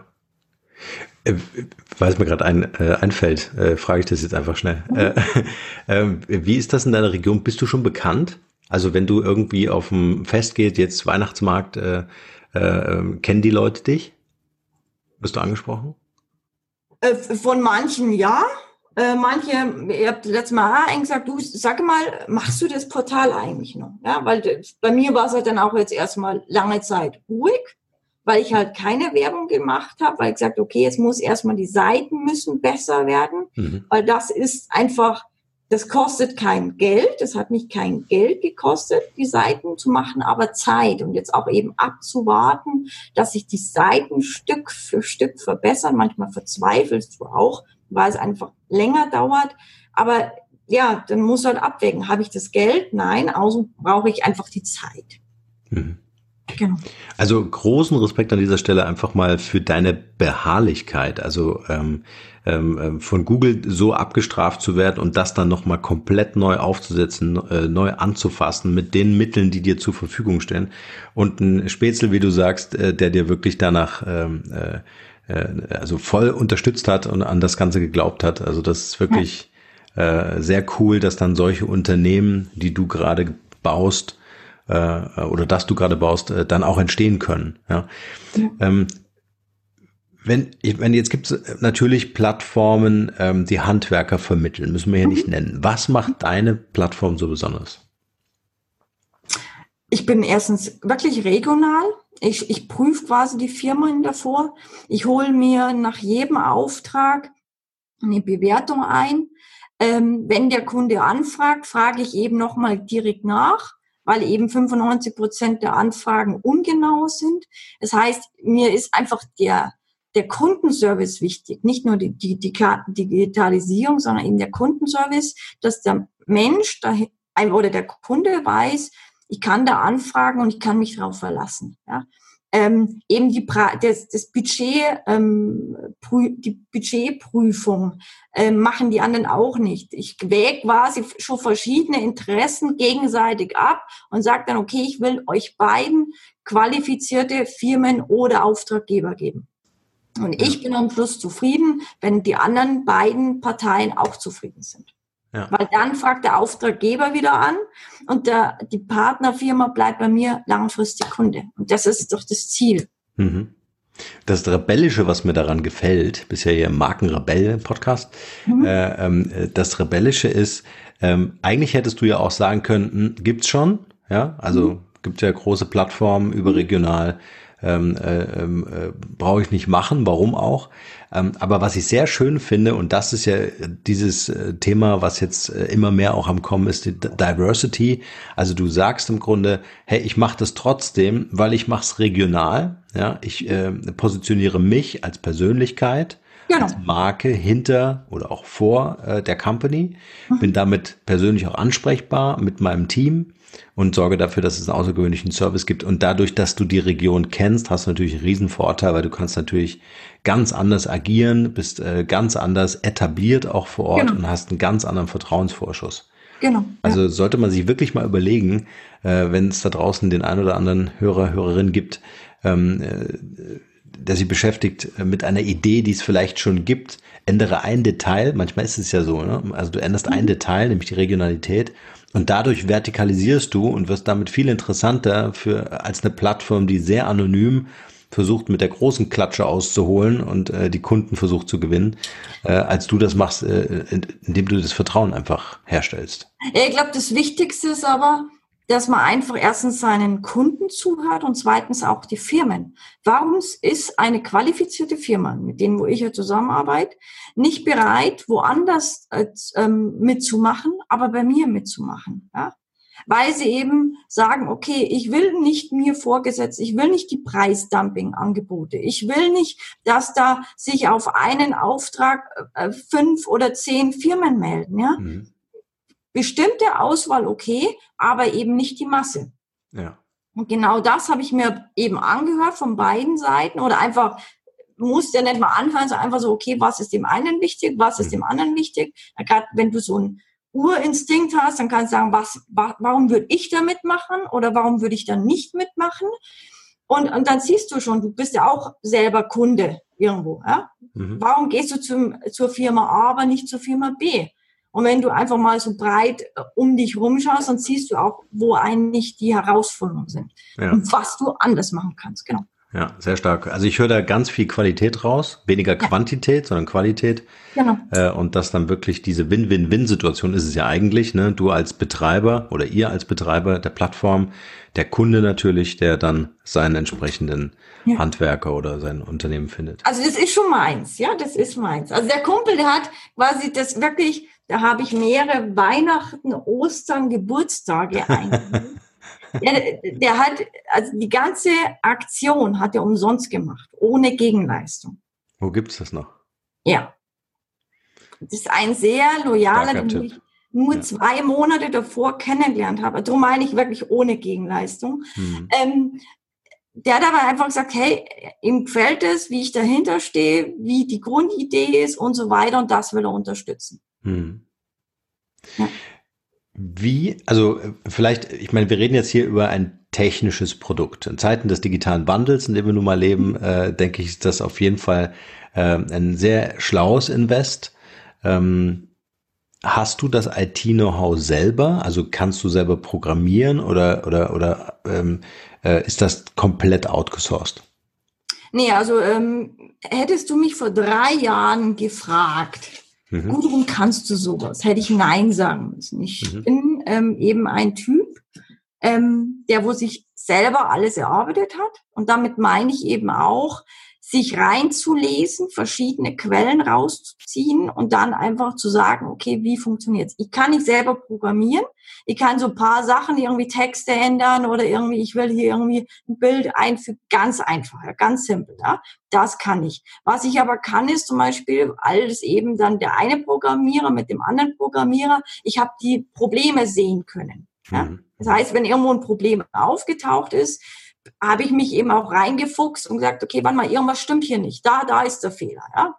Äh, weil es mir gerade ein, äh, einfällt, äh, frage ich das jetzt einfach schnell. Mhm. Äh, äh, wie ist das in deiner Region? Bist du schon bekannt? Also wenn du irgendwie auf dem Fest gehst, jetzt Weihnachtsmarkt, äh, äh, kennen die Leute dich? Bist du angesprochen? Äh, von manchen ja. Äh, manche, ihr habt letztes Mal auch gesagt, du, sag mal, machst du das Portal eigentlich noch? Ja, weil bei mir war es halt dann auch jetzt erstmal lange Zeit ruhig, weil ich halt keine Werbung gemacht habe, weil ich gesagt, okay, jetzt muss erstmal die Seiten müssen besser werden, mhm. weil das ist einfach, das kostet kein Geld, das hat mich kein Geld gekostet, die Seiten zu machen, aber Zeit und jetzt auch eben abzuwarten, dass sich die Seiten Stück für Stück verbessern. Manchmal verzweifelst du auch, weil es einfach länger dauert, aber ja, dann musst du halt abwägen, habe ich das Geld? Nein, außen brauche ich einfach die Zeit. Mhm. Genau. Also großen Respekt an dieser Stelle einfach mal für deine Beharrlichkeit, also ähm, ähm, von Google so abgestraft zu werden und das dann nochmal komplett neu aufzusetzen, äh, neu anzufassen mit den Mitteln, die dir zur Verfügung stehen und ein Spätzle, wie du sagst, äh, der dir wirklich danach ähm, äh, also voll unterstützt hat und an das Ganze geglaubt hat. Also das ist wirklich äh, sehr cool, dass dann solche Unternehmen, die du gerade baust, oder dass du gerade baust, dann auch entstehen können. Ja. Ja. Ähm, wenn, wenn jetzt gibt es natürlich Plattformen, ähm, die Handwerker vermitteln, müssen wir ja mhm. nicht nennen. Was macht deine Plattform so besonders? Ich bin erstens wirklich regional. Ich, ich prüfe quasi die Firmen davor. Ich hole mir nach jedem Auftrag eine Bewertung ein. Ähm, wenn der Kunde anfragt, frage ich eben nochmal direkt nach, weil eben fünfundneunzig Prozent der Anfragen ungenau sind. Das heißt, mir ist einfach der, der Kundenservice wichtig. Nicht nur die, die, die Digitalisierung, sondern eben der Kundenservice, dass der Mensch dahin, oder der Kunde weiß, ich kann da anfragen und ich kann mich darauf verlassen. Ja. Ähm, eben die das, das Budget, ähm, prü die Budgetprüfung ähm, machen die anderen auch nicht. Ich wäge quasi schon verschiedene Interessen gegenseitig ab und sage dann, okay, ich will euch beiden qualifizierte Firmen oder Auftraggeber geben. Und ja. ich bin am Schluss zufrieden, wenn die anderen beiden Parteien auch zufrieden sind. Ja. Weil dann fragt der Auftraggeber wieder an und der, die Partnerfirma bleibt bei mir langfristig Kunde. Und das ist doch das Ziel. Mhm. Das Rebellische, was mir daran gefällt, bisher hier im Markenrebell-Podcast, mhm. äh, das Rebellische ist, ähm, eigentlich hättest du ja auch sagen können, hm, gibt's schon, ja, also mhm. gibt ja große Plattformen überregional, ähm, äh, äh, brauche ich nicht machen, warum auch. Ähm, aber was ich sehr schön finde, und das ist ja dieses äh, Thema, was jetzt äh, immer mehr auch am Kommen ist, die D- Diversity. Also du sagst im Grunde, hey, ich mache das trotzdem, weil ich mache es regional. Ja, ich äh, positioniere mich als Persönlichkeit, Genau. als Marke hinter oder auch vor äh, der Company, Mhm. bin damit persönlich auch ansprechbar mit meinem Team und sorge dafür, dass es einen außergewöhnlichen Service gibt. Und dadurch, dass du die Region kennst, hast du natürlich einen riesen Vorteil, weil du kannst natürlich ganz anders agieren, bist äh, ganz anders etabliert auch vor Ort Genau. und hast einen ganz anderen Vertrauensvorschuss. Genau. Also ja. sollte man sich wirklich mal überlegen, äh, wenn es da draußen den ein oder anderen Hörer, Hörerin gibt, ähm, äh, der sich beschäftigt mit einer Idee, die es vielleicht schon gibt, ändere ein Detail. Manchmal ist es ja so, ne? Also du änderst ein Detail, nämlich die Regionalität, und dadurch vertikalisierst du und wirst damit viel interessanter für als eine Plattform, die sehr anonym versucht, mit der großen Klatsche auszuholen und äh, die Kunden versucht zu gewinnen, äh, als du das machst, äh, indem du das Vertrauen einfach herstellst. Ja, ich glaube, das Wichtigste ist aber, dass man einfach erstens seinen Kunden zuhört und zweitens auch die Firmen. Warum ist eine qualifizierte Firma, mit denen, wo ich ja zusammenarbeite, nicht bereit, woanders äh, ähm, mitzumachen, aber bei mir mitzumachen? Ja? Weil sie eben sagen, okay, ich will nicht mir vorgesetzt, ich will nicht die Preisdumping-Angebote, ich will nicht, dass da sich auf einen Auftrag äh, fünf oder zehn Firmen melden, ja. Mhm. Bestimmte Auswahl okay, aber eben nicht die Masse. Ja. Und genau das habe ich mir eben angehört von beiden Seiten oder einfach, musst ja nicht mal anhören, sondern einfach so, okay, was ist dem einen wichtig, was ist dem anderen wichtig? Gerade wenn du so einen Urinstinkt hast, dann kannst du sagen, was, wa- warum würde ich da mitmachen oder warum würde ich da nicht mitmachen? Und, und dann siehst du schon, du bist ja auch selber Kunde irgendwo. Ja? Mhm. Warum gehst du zum, zur Firma A, aber nicht zur Firma B? Und wenn du einfach mal so breit äh, um dich rumschaust, dann siehst du auch, wo eigentlich die Herausforderungen sind. Ja. Und was du anders machen kannst, genau. Ja, sehr stark. Also ich höre da ganz viel Qualität raus, weniger Quantität, sondern Qualität. Genau. Äh, und dass dann wirklich diese Win-Win-Win-Situation ist es ja eigentlich, ne? Du als Betreiber oder ihr als Betreiber der Plattform, der Kunde natürlich, der dann seinen entsprechenden Ja. Handwerker oder sein Unternehmen findet. Also das ist schon meins, ja, das ist meins. Also der Kumpel, der hat quasi das wirklich, da habe ich mehrere Weihnachten, Ostern, Geburtstage eingegeben. Der, der hat, also die ganze Aktion hat er umsonst gemacht, ohne Gegenleistung. Wo gibt's das noch? Ja. Das ist ein sehr loyaler, Starker den Tipp. ich nur Ja. zwei Monate davor kennengelernt habe. Darum meine ich wirklich ohne Gegenleistung. Hm. Ähm, der hat aber einfach gesagt, hey, ihm gefällt es, wie ich dahinter stehe, wie die Grundidee ist und so weiter und das will er unterstützen. Hm. Ja. Wie, also äh, vielleicht, ich meine, wir reden jetzt hier über ein technisches Produkt. In Zeiten des digitalen Wandels, in dem wir nun mal leben, äh, denke ich, ist das auf jeden Fall äh, ein sehr schlaues Invest. Ähm, hast du das I T-Know-how selber? Also kannst du selber programmieren oder oder oder ähm, äh, ist das komplett outgesourced? Nee, also ähm, hättest du mich vor drei Jahren gefragt, Mhm. Gudrun, kannst du sowas? Hätte ich Nein sagen müssen. Ich Mhm. bin ähm, eben ein Typ, ähm, der wo sich selber alles erarbeitet hat. Und damit meine ich eben auch, sich reinzulesen, verschiedene Quellen rauszuziehen und dann einfach zu sagen, okay, wie funktioniert's? Ich kann nicht selber programmieren. Ich kann so ein paar Sachen, irgendwie Texte ändern oder irgendwie, ich will hier irgendwie ein Bild einfügen. Ganz einfach, ja, ganz simpel, ja. Das kann ich. Was ich aber kann, ist zum Beispiel alles eben dann der eine Programmierer mit dem anderen Programmierer. Ich habe die Probleme sehen können. Ja? Mhm. Das heißt, wenn irgendwo ein Problem aufgetaucht ist, habe ich mich eben auch reingefuchst und gesagt, okay, warte mal, irgendwas stimmt hier nicht. Da, da ist der Fehler, ja.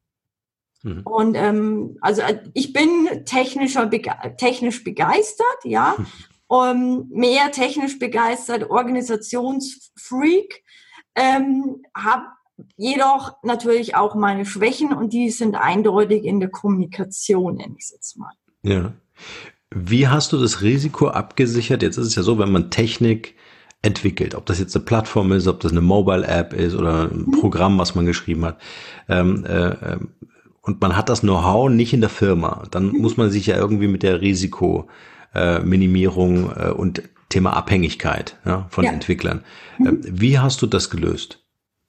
Mhm. Und ähm, also ich bin technischer, bege- technisch begeistert, ja. Um, mehr technisch begeistert, Organisationsfreak, ähm, habe jedoch natürlich auch meine Schwächen und die sind eindeutig in der Kommunikation, nenne ich es jetzt mal. Ja. Wie hast du das Risiko abgesichert? Jetzt ist es ja so, wenn man Technik entwickelt, ob das jetzt eine Plattform ist, ob das eine Mobile-App ist oder ein Programm, was man geschrieben hat, ähm, äh, und man hat das Know-how nicht in der Firma, dann muss man sich ja irgendwie mit der Risikominimierung äh, äh, und Thema Abhängigkeit, ja, von Ja. Entwicklern. Mhm. Wie hast du das gelöst?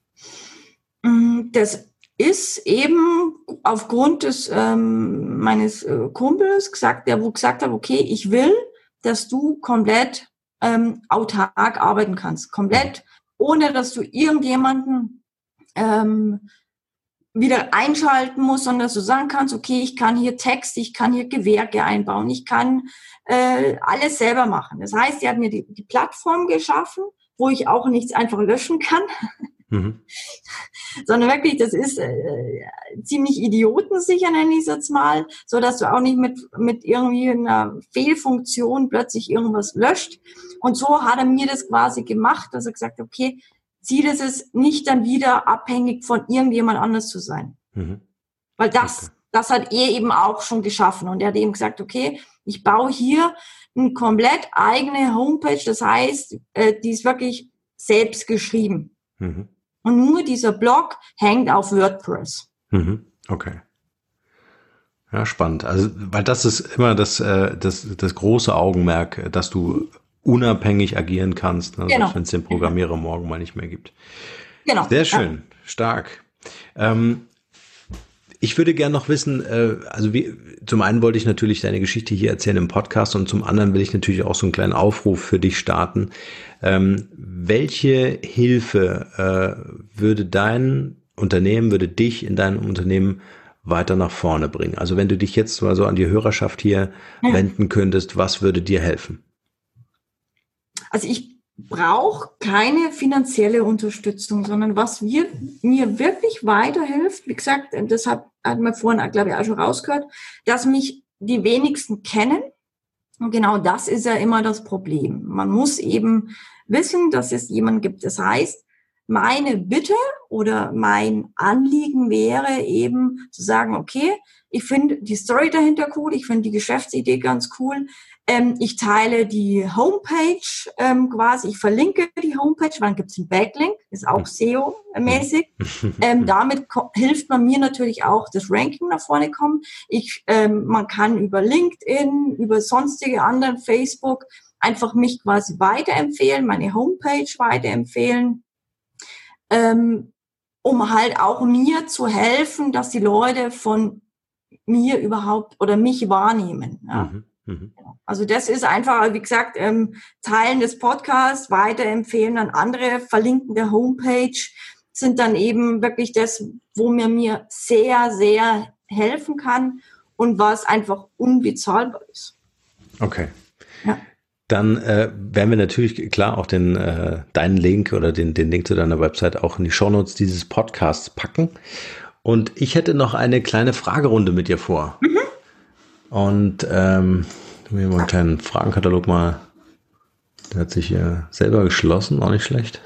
Das ist eben aufgrund des ähm, meines äh, Kumpels gesagt, der wo gesagt hat, okay, ich will, dass du komplett ähm, autark arbeiten kannst, komplett, ohne dass du irgendjemanden ähm, wieder einschalten musst, sondern dass du sagen kannst, okay, ich kann hier Text, ich kann hier Gewerke einbauen, ich kann äh, alles selber machen. Das heißt, er hat mir die, die Plattform geschaffen, wo ich auch nichts einfach löschen kann, Mhm. sondern wirklich, das ist äh, ziemlich idiotensicher, nenne ich es jetzt mal, so dass du auch nicht mit mit irgendwie einer Fehlfunktion plötzlich irgendwas löscht. Und so hat er mir das quasi gemacht, dass er gesagt hat, okay, Ziel ist es, nicht dann wieder abhängig von irgendjemand anders zu sein. Mhm. Weil das, Okay. das hat er eben auch schon geschaffen. Und er hat eben gesagt, okay, ich baue hier eine komplett eigene Homepage, das heißt, äh, die ist wirklich selbst geschrieben. Mhm. Und nur dieser Blog hängt auf WordPress. Mhm. Okay. Ja, spannend. Also, weil das ist immer das, äh, das, das große Augenmerk, dass du unabhängig agieren kannst, ne? Genau. Selbst wenn es den Programmierer morgen mal nicht mehr gibt. Genau. Sehr schön, stark. Ähm, ich würde gerne noch wissen, äh, also wie, zum einen wollte ich natürlich deine Geschichte hier erzählen im Podcast und zum anderen will ich natürlich auch so einen kleinen Aufruf für dich starten. Ähm, welche Hilfe äh, würde dein Unternehmen, würde dich in deinem Unternehmen weiter nach vorne bringen? Also wenn du dich jetzt mal so an die Hörerschaft hier Ja. wenden könntest, was würde dir helfen? Also ich brauche keine finanzielle Unterstützung, sondern was wir, mir wirklich weiterhilft, wie gesagt, das hat, hat man vorhin, glaube ich, auch schon rausgehört, dass mich die wenigsten kennen. Und genau das ist ja immer das Problem. Man muss eben wissen, dass es jemanden gibt. Das heißt, meine Bitte oder mein Anliegen wäre eben zu sagen, okay, ich finde die Story dahinter cool, ich finde die Geschäftsidee ganz cool. Ähm, ich teile die Homepage ähm, quasi, ich verlinke die Homepage, dann gibt es einen Backlink, ist auch S E O-mäßig. Ähm, damit ko- hilft man mir natürlich auch, das Ranking nach vorne kommen. Ich, ähm, man kann über LinkedIn, über sonstige anderen, Facebook, einfach mich quasi weiterempfehlen, meine Homepage weiterempfehlen, ähm, um halt auch mir zu helfen, dass die Leute von mir überhaupt oder mich wahrnehmen. Ja. Mhm. Mhm. Also das ist einfach, wie gesagt, ähm, Teilen des Podcasts, weiterempfehlen an andere, verlinken der Homepage, sind dann eben wirklich das, wo mir mir sehr, sehr helfen kann und was einfach unbezahlbar ist. Okay. Ja. Dann äh, werden wir natürlich klar auch den äh, deinen Link oder den, den Link zu deiner Website auch in die Shownotes dieses Podcasts packen. Und ich hätte noch eine kleine Fragerunde mit dir vor. Mhm. Und ähm, wir mal einen kleinen Fragenkatalog mal. Der hat sich hier selber geschlossen, auch nicht schlecht.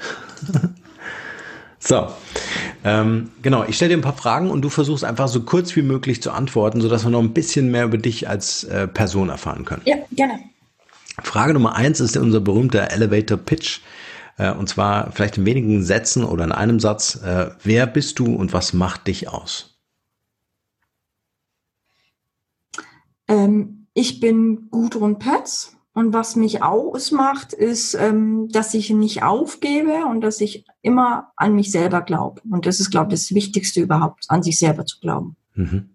So, ähm, genau, ich stelle dir ein paar Fragen und du versuchst einfach so kurz wie möglich zu antworten, sodass wir noch ein bisschen mehr über dich als äh, Person erfahren können. Ja, gerne. Frage Nummer eins ist unser berühmter Elevator Pitch. Äh, und zwar vielleicht in wenigen Sätzen oder in einem Satz. Äh, wer bist du und was macht dich aus? Ähm, ich bin Gudrun Pötz und was mich ausmacht, ist, ähm, dass ich nicht aufgebe und dass ich immer an mich selber glaube. Und das ist, glaube ich, das Wichtigste überhaupt, an sich selber zu glauben. Mhm.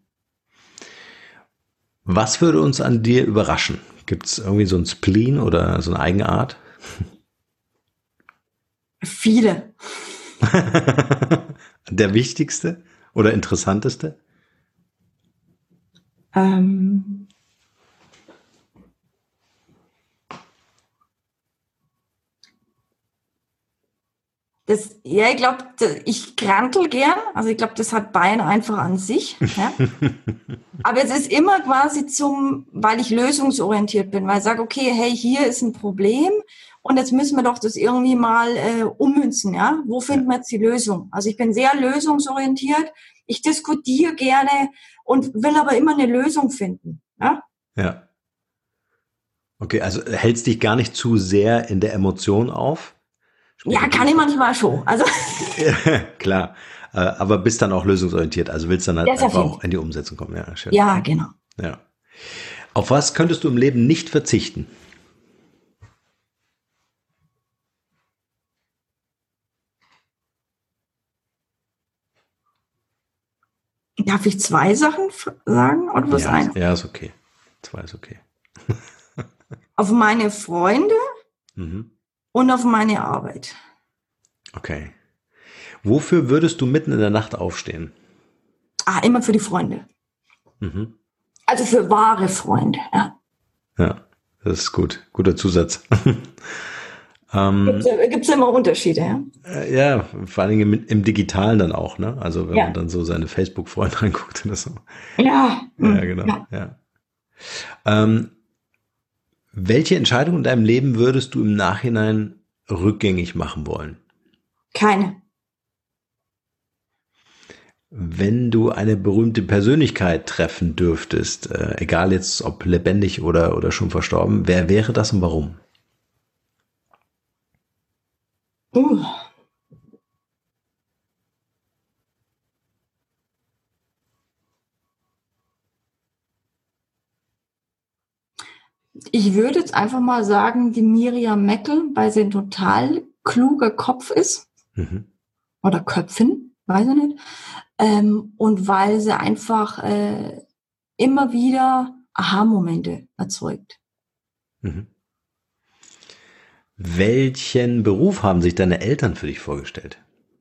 Was würde uns an dir überraschen? Gibt es irgendwie so ein Spleen oder so eine Eigenart? Viele. Der wichtigste oder interessanteste? Ähm, das, ja, ich glaube, ich krantel gern. Also ich glaube, das hat Bayern einfach an sich. Ja? Aber es ist immer quasi zum, weil ich lösungsorientiert bin, weil ich sage, okay, hey, hier ist ein Problem und jetzt müssen wir doch das irgendwie mal äh, ummünzen. Ja? Wo finden wir jetzt die Lösung? Also ich bin sehr lösungsorientiert. Ich diskutiere gerne und will aber immer eine Lösung finden. Ja. Ja. Okay, also hältst dich gar nicht zu sehr in der Emotion auf? Ja, kann ich manchmal schon. Also ja, klar, aber bist dann auch lösungsorientiert, also willst dann halt Das auf einfach jeden auch in die Umsetzung kommen. Ja, schön. ja, genau. Ja. Auf was könntest du im Leben nicht verzichten? Darf ich zwei Sachen f- sagen oder was Ja, eine? ja, ist okay. Zwei ist okay. Auf meine Freunde Mhm. und auf meine Arbeit. Okay. Wofür würdest du mitten in der Nacht aufstehen? Ah, immer für die Freunde. Mhm. Also für wahre Freunde, ja. Ja, das ist gut. Guter Zusatz. ähm, Gibt es immer Unterschiede, ja? äh, ja, vor allen Dingen im, im Digitalen dann auch, ne? Also wenn Ja. man dann so seine Facebook-Freunde anguckt oder so. Ja. Ja, genau. Ja. Ja. Ähm, welche Entscheidung in deinem Leben würdest du im Nachhinein rückgängig machen wollen? Keine. Wenn du eine berühmte Persönlichkeit treffen dürftest, äh, egal jetzt ob lebendig oder, oder schon verstorben, wer wäre das und warum? Uh. Ich würde jetzt einfach mal sagen, die Miriam Meckel, weil sie ein total kluger Kopf ist. Mhm. Oder Köpfin, weiß ich nicht. Ähm, und weil sie einfach äh, immer wieder Aha-Momente erzeugt. Mhm. Welchen Beruf haben sich deine Eltern für dich vorgestellt?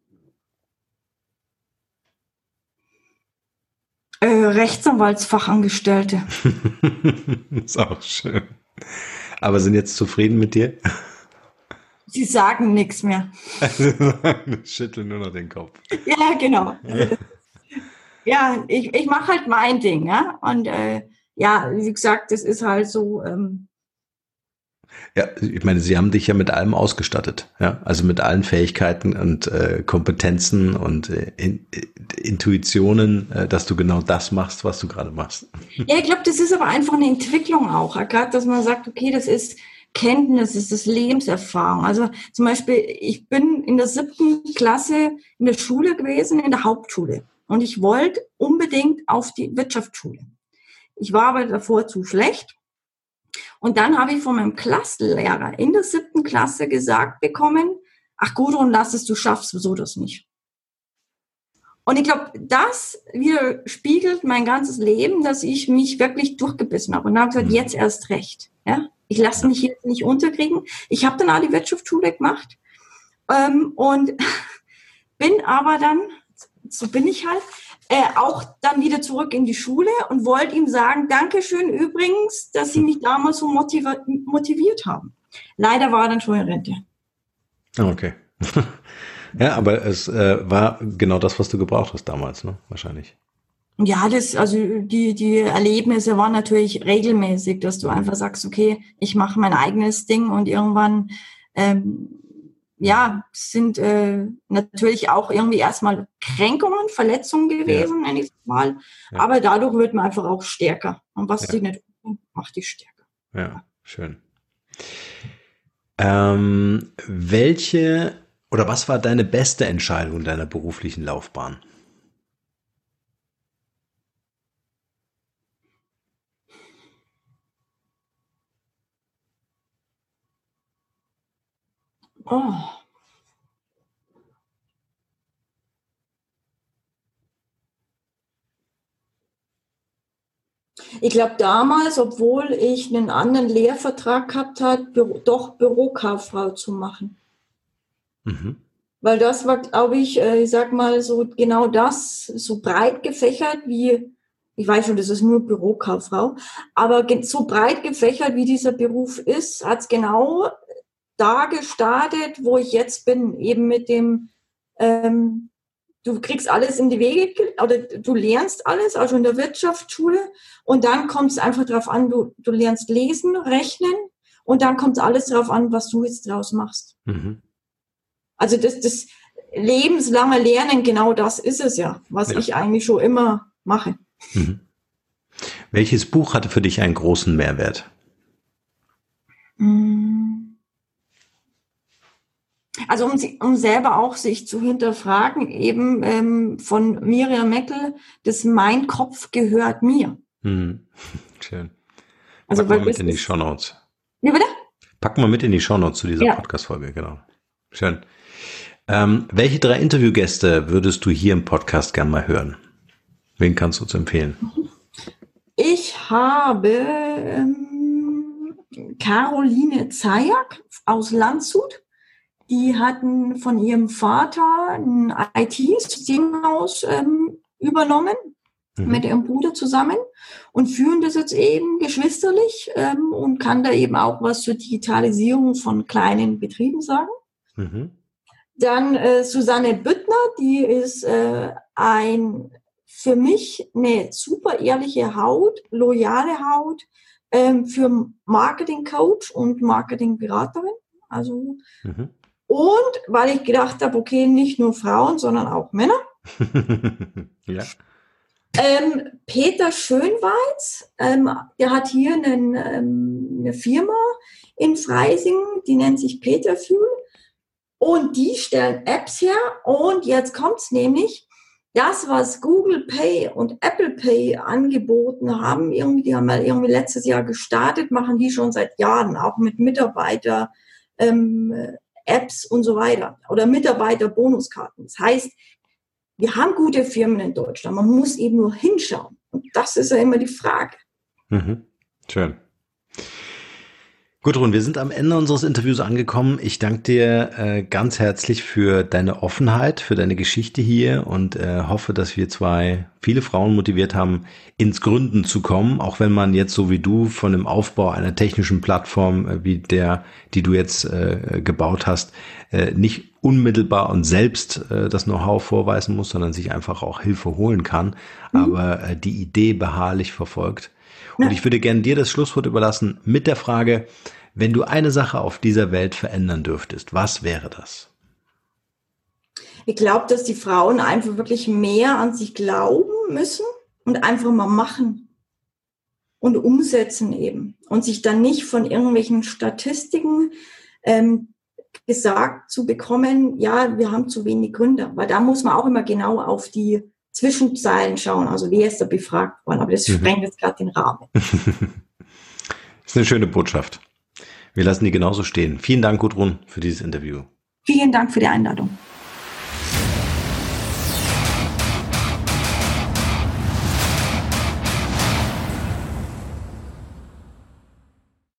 Äh, Rechtsanwaltsfachangestellte. Ist auch schön. Aber sind jetzt zufrieden mit dir? Sie sagen nichts mehr. Schütteln nur noch den Kopf. Ja, genau. Ja, ich, ich mache halt mein Ding, ja. Und äh, ja, wie gesagt, das ist halt so. Ähm, Ja, ich meine, sie haben dich ja mit allem ausgestattet, ja, also mit allen Fähigkeiten und äh, Kompetenzen und äh, in, äh, Intuitionen, äh, dass du genau das machst, was du gerade machst. ja, ich glaube, das ist aber einfach eine Entwicklung auch, gerade, dass man sagt, okay, das ist Kenntnis, das ist Lebenserfahrung. Also zum Beispiel, ich bin in der siebten Klasse in der Schule gewesen, in der Hauptschule, und ich wollte unbedingt auf die Wirtschaftsschule. Ich war aber davor zu schlecht. Und dann habe ich von meinem Klassenlehrer in der siebten Klasse gesagt bekommen, ach Gudrun, lass es, du schaffst so das nicht. Und ich glaube, das widerspiegelt mein ganzes Leben, dass ich mich wirklich durchgebissen habe. Und dann habe ich gesagt, jetzt erst recht. Ja? Ich lasse mich jetzt nicht unterkriegen. Ich habe dann auch die Wirtschaftsschule gemacht ähm, und bin aber dann, so bin ich halt, Äh, auch dann wieder zurück in die Schule und wollte ihm sagen, Dankeschön übrigens, dass Sie mich damals so motiviert, motiviert haben. Leider war er dann schon in Rente. Okay. Ja, aber es äh, war genau das, was du gebraucht hast damals, ne? Wahrscheinlich. Ja, das, also die, die Erlebnisse waren natürlich regelmäßig, dass du einfach sagst, okay, ich mache mein eigenes Ding, und irgendwann ähm, ja, sind äh, natürlich auch irgendwie erstmal Kränkungen, Verletzungen gewesen, ja. nenne ich es mal. Ja. Aber dadurch wird man einfach auch stärker. Und was ja. dich nicht umbringt, macht dich stärker. Ja, schön. Ähm, welche oder was war deine beste Entscheidung in deiner beruflichen Laufbahn? Oh. Ich glaube damals, obwohl ich einen anderen Lehrvertrag gehabt habe, Büro, doch Bürokauffrau zu machen. Mhm. Weil das war, glaube ich, ich sag mal so genau das, so breit gefächert wie, ich weiß schon, das ist nur Bürokauffrau, aber so breit gefächert wie dieser Beruf ist, hat es genau da gestartet, wo ich jetzt bin, eben mit dem, ähm, du kriegst alles in die Wege, oder du lernst alles, also in der Wirtschaftsschule, und dann kommt es einfach darauf an, du, du lernst lesen, rechnen, und dann kommt es alles darauf an, was du jetzt draus machst. Mhm. Also das, das lebenslange Lernen, genau das ist es ja, was ja. ich eigentlich schon immer mache. Mhm. Welches Buch hatte für dich einen großen Mehrwert? Also um, um selber auch sich zu hinterfragen, eben ähm, von Miriam Meckel, das Mein Kopf gehört mir. Mhm. Schön. Also Packen wir mit in die Shownotes. Wie bitte? Packen wir mit in die Shownotes zu dieser ja. Podcast-Folge, genau. Schön. Ähm, welche drei Interviewgäste würdest du hier im Podcast gern mal hören? Wen kannst du uns empfehlen? Ich habe ähm, Caroline Zajac aus Landshut. Die hatten von ihrem Vater ein I T-Systemhaus ähm, übernommen, mhm. mit ihrem Bruder zusammen und führen das jetzt eben geschwisterlich ähm, und kann da eben auch was zur Digitalisierung von kleinen Betrieben sagen. Mhm. Dann äh, Susanne Büttner, die ist äh, ein für mich eine super ehrliche Haut, loyale Haut ähm, für Marketing-Coach und Marketing-Beraterin. Also mhm. Und weil ich gedacht habe, okay, nicht nur Frauen, sondern auch Männer. ja. ähm, Peter Schönweiz, ähm, der hat hier einen, ähm, eine Firma in Freising, die nennt sich Peterfühl. Und die stellen Apps her. Und jetzt kommt's nämlich, das, was Google Pay und Apple Pay angeboten haben, irgendwie, die haben mal irgendwie letztes Jahr gestartet, machen die schon seit Jahren, auch mit Mitarbeiter, ähm, Apps und so weiter oder Mitarbeiterbonuskarten. Das heißt, wir haben gute Firmen in Deutschland. Man muss eben nur hinschauen. Und das ist ja immer die Frage. Mhm. Schön. Gudrun, wir sind am Ende unseres Interviews angekommen. Ich danke dir äh, ganz herzlich für deine Offenheit, für deine Geschichte hier und äh, hoffe, dass wir zwei viele Frauen motiviert haben, ins Gründen zu kommen, auch wenn man jetzt so wie du von dem Aufbau einer technischen Plattform äh, wie der, die du jetzt äh, gebaut hast, äh, nicht unmittelbar und selbst äh, das Know-how vorweisen muss, sondern sich einfach auch Hilfe holen kann, mhm. aber äh, die Idee beharrlich verfolgt. Und ich würde gerne dir das Schlusswort überlassen mit der Frage, wenn du eine Sache auf dieser Welt verändern dürftest, was wäre das? Ich glaube, dass die Frauen einfach wirklich mehr an sich glauben müssen und einfach mal machen und umsetzen eben. Und sich dann nicht von irgendwelchen Statistiken ähm, gesagt zu bekommen, ja, wir haben zu wenig Gründer. Weil da muss man auch immer genau auf die Zwischenzeilen schauen, also wer ist da befragt worden, aber das mhm. sprengt jetzt gerade den Rahmen. Das ist eine schöne Botschaft. Wir lassen die genauso stehen. Vielen Dank, Gudrun, für dieses Interview. Vielen Dank für die Einladung.